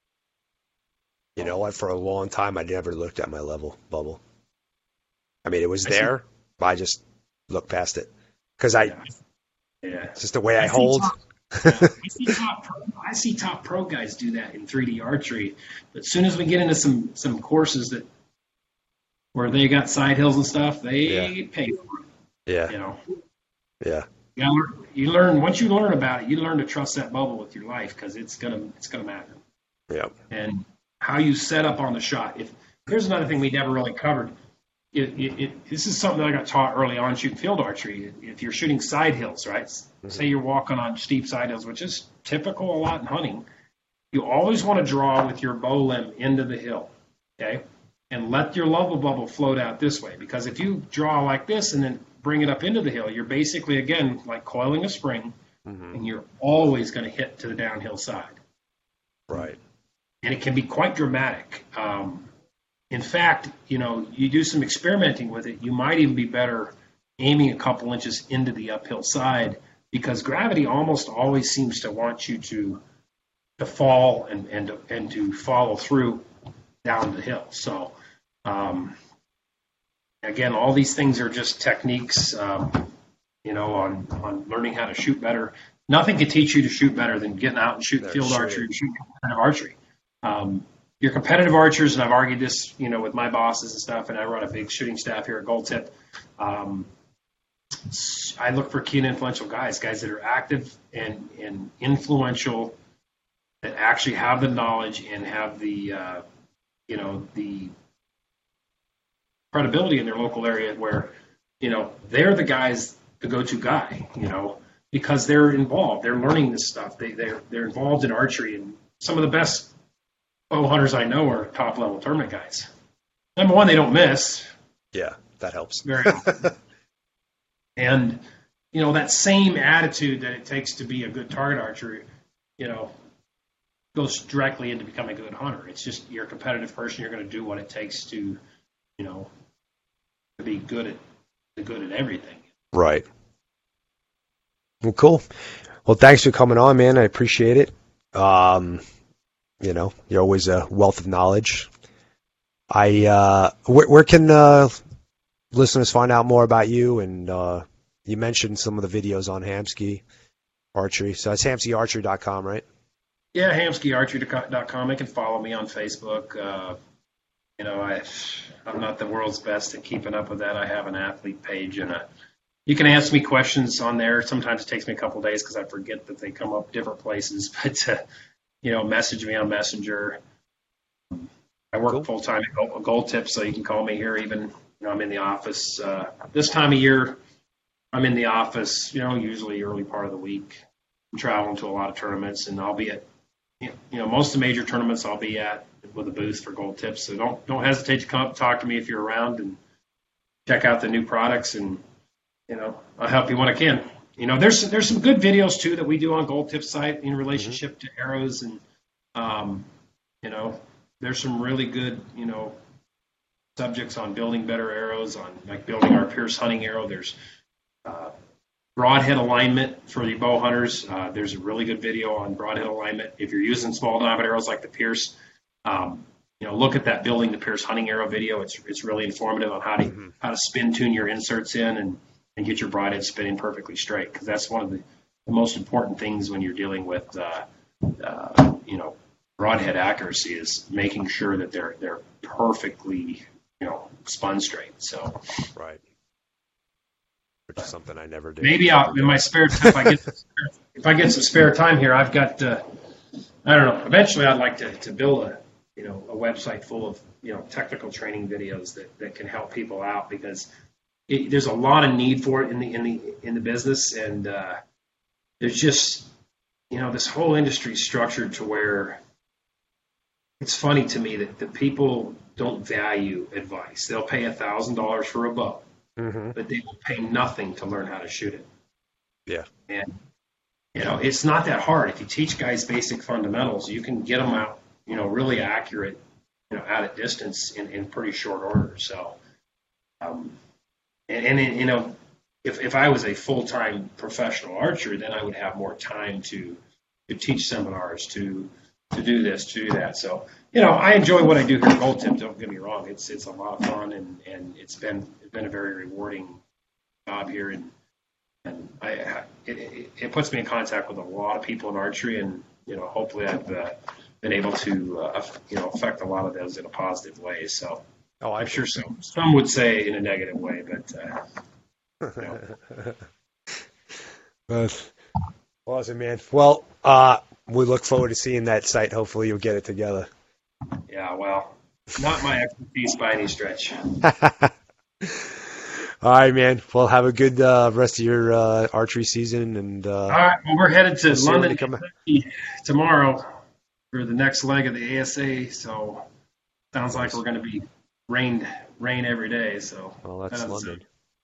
A: You know what? For a long time, I never looked at my level bubble. I mean, it was there, but I just looked past it because I.
B: Yeah. Yeah.
A: It's just the way I,
B: I
A: hold.
B: Top, yeah, I, see top pro, I see top pro guys do that in three D archery. But as soon as we get into some some courses that where they got side hills and stuff, they
A: Yeah.
B: pay for it.
A: Yeah.
B: You know.
A: Yeah.
B: You, learn, you learn once you learn about it, you learn to trust that bubble with your life because it's gonna it's gonna matter.
A: Yeah.
B: And how you set up on the shot. If here's another thing we never really covered. It, it, it, this is something that I got taught early on shooting field archery. If you're shooting side hills, right? Mm-hmm. Say you're walking on steep side hills, which is typical a lot in hunting. You always want to draw with your bow limb into the hill, okay? And let your level bubble float out this way. Because if you draw like this and then bring it up into the hill, you're basically, again, like coiling a spring, mm-hmm. and you're always going to hit to the downhill side.
A: Right.
B: And it can be quite dramatic. Um, in fact, you know, you do some experimenting with it, you might even be better aiming a couple inches into the uphill side because gravity almost always seems to want you to to fall and and and to follow through down the hill. So, um, again, all these things are just techniques, um, you know, on on learning how to shoot better. Nothing can teach you to shoot better than getting out and shooting field archery and shooting competitive archery. Um, your competitive archers, and I've argued this, you know, with my bosses and stuff, and I run a big shooting staff here at Gold Tip. Um, I look for key and influential guys, guys that are active and, and influential, that actually have the knowledge and have the, uh, you know, the credibility in their local area where, you know, they're the guys, the go-to guy, you know, because they're involved. They're learning this stuff. They, they're, they're involved in archery, and some of the best bow hunters I know are top level tournament guys. Number one, they don't miss.
A: Yeah, that helps.
B: Very often. And, you know, that same attitude that it takes to be a good target archer, you know, goes directly into becoming a good hunter. It's just you're a competitive person. You're going to do what it takes to, you know, to be good at good at everything.
A: Right. Well, cool. Well, thanks for coming on, man. I appreciate it. Um, you know, you're always a wealth of knowledge. I uh, where, where can uh, listeners find out more about you? And uh, you mentioned some of the videos on Hamsky Archery. So that's hamsky archery dot com, right?
B: Yeah, hamsky archery dot com. They can follow me on Facebook. Uh, you know, I, I'm not the world's best at keeping up with that. I have an athlete page, and a, you can ask me questions on there. Sometimes it takes me a couple of days because I forget that they come up different places. But, uh, you know, message me on Messenger. I work cool. full time at Gold, Gold Tip, so you can call me here. Even, you know, I'm in the office uh, this time of year. I'm in the office, you know, usually early part of the week. I'm traveling to a lot of tournaments, and I'll be at, you know, most of the major tournaments I'll be at with a booth for Gold Tips. So don't don't hesitate to come up, talk to me if you're around, and check out the new products, and you know, I'll help you when I can. You know, there's there's some good videos too that we do on Gold Tip's site in relationship mm-hmm. to arrows, and um, you know, there's some really good, you know, subjects on building better arrows, on like building our Pierce hunting arrow. There's uh, broadhead alignment for the bow hunters. Uh, there's a really good video on broadhead alignment. If you're using small diameter arrows like the Pierce, um, you know, look at that building the Pierce hunting arrow video. It's it's really informative on how to mm-hmm. how to spin tune your inserts in and, and get your broadhead spinning perfectly straight, because that's one of the, the most important things when you're dealing with uh, uh, you know, broadhead accuracy, is making sure that they're they're perfectly, you know, spun straight. So
A: right. Which is something I never do.
B: Maybe I'll, in my spare time, if I get if I get some spare time here, I've got uh, I don't know. Eventually, I'd like to, to build a you know a website full of you know technical training videos that, that can help people out, because it, there's a lot of need for it in the in the in the business, and uh, there's just you know this whole industry is structured to where it's funny to me that the people don't value advice. They'll pay a thousand dollars for a bow,
A: Mm-hmm.
B: but they will pay nothing to learn how to shoot it.
A: Yeah.
B: And you know, it's not that hard. If you teach guys basic fundamentals, you can get them out, you know, really accurate, you know, out at distance in, in pretty short order. So, um, and, and you know, if if I was a full time professional archer, then I would have more time to to teach seminars, to to do this, to do that. So, you know, I enjoy what I do here at Gold Tip. Don't get me wrong; it's it's a lot of fun, and, and it's been it's been a very rewarding job here, and and I it, it, it puts me in contact with a lot of people in archery, and you know, hopefully I've uh, been able to uh, you know affect a lot of those in a positive way. So,
A: Oh,
B: I'm sure some some would say in a negative way, but uh, you know.
A: That's awesome, man. Well, uh, we look forward to seeing that site. Hopefully, you'll get it together.
B: Yeah, well, not my expertise by any stretch.
A: All right, man. Well, have a good uh, rest of your uh, archery season, and uh,
B: All right, well, we're headed to
A: we'll see when
B: London
A: you come-
B: Kentucky tomorrow for the next leg of the A S A. So sounds like we're going to be rained rain every day. So
A: well, that's
B: That's-
A: London.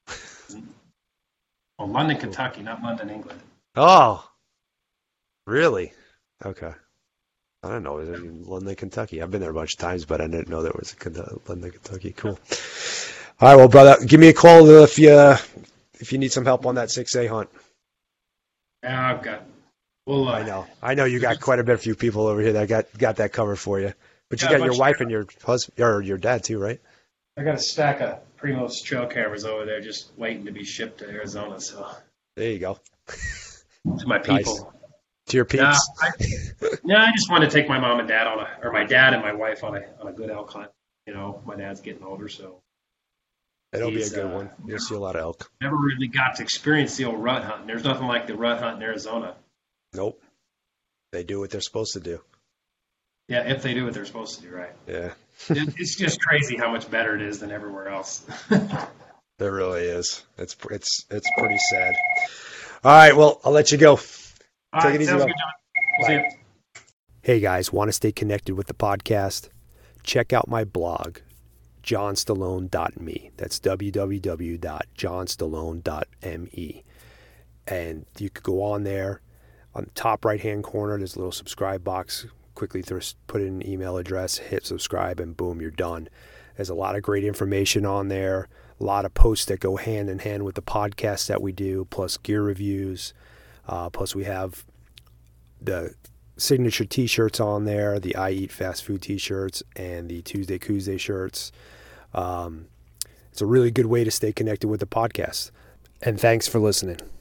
B: well, London, Kentucky, not London, England.
A: Oh, really? Okay. I don't know. It was in London, Kentucky. I've been there a bunch of times, but I didn't know there was a Ken- London, Kentucky. Cool. All right, well, brother, give me a call if you if you need some help on that six A hunt.
B: Yeah, I've got. Well, uh,
A: I know, I know you got quite a bit of few people over here that got got that covered for you. But you
B: Yeah, a
A: got your
B: bunch
A: wife
B: of-
A: and your husband or your dad too, right?
B: I got a stack of Primos trail cameras over there, just waiting to be shipped to Arizona. So
A: There you go.
B: to my people.
A: Nice. To your
B: Yeah,
A: peeps.
B: I, yeah, I just want to take my mom and dad on a, or my dad and my wife on a on a good elk hunt. You know, my dad's getting older, so
A: It'll be a
B: he's,
A: good
B: uh,
A: one. You'll see a lot of elk.
B: never really got to experience the old rut hunt. There's nothing like the rut hunt in Arizona.
A: Nope. They do what they're supposed to do.
B: Yeah, if they do what they're supposed to do, right?
A: Yeah.
B: It, it's just crazy how much better it is than everywhere else.
A: There really is. It's it's it's pretty sad. All right, well, I'll let you go.
B: All
A: Take
B: right,
A: it easy,
B: sounds
A: Bob.
B: good, John. We'll see you.
A: Hey guys, want to stay connected with the podcast? Check out my blog, john stallone dot me. That's w w w dot john stallone dot me. And you could go on there. On the top right-hand corner, there's a little subscribe box. Quickly th- put in an email address, hit subscribe, and boom, you're done. There's a lot of great information on there, a lot of posts that go hand in hand with the podcast that we do, plus gear reviews. Uh, plus we have the signature t-shirts on there, the I Eat Fast Food t-shirts and the Tuesday Tuesday shirts. Um, it's a really good way to stay connected with the podcast. And thanks for listening.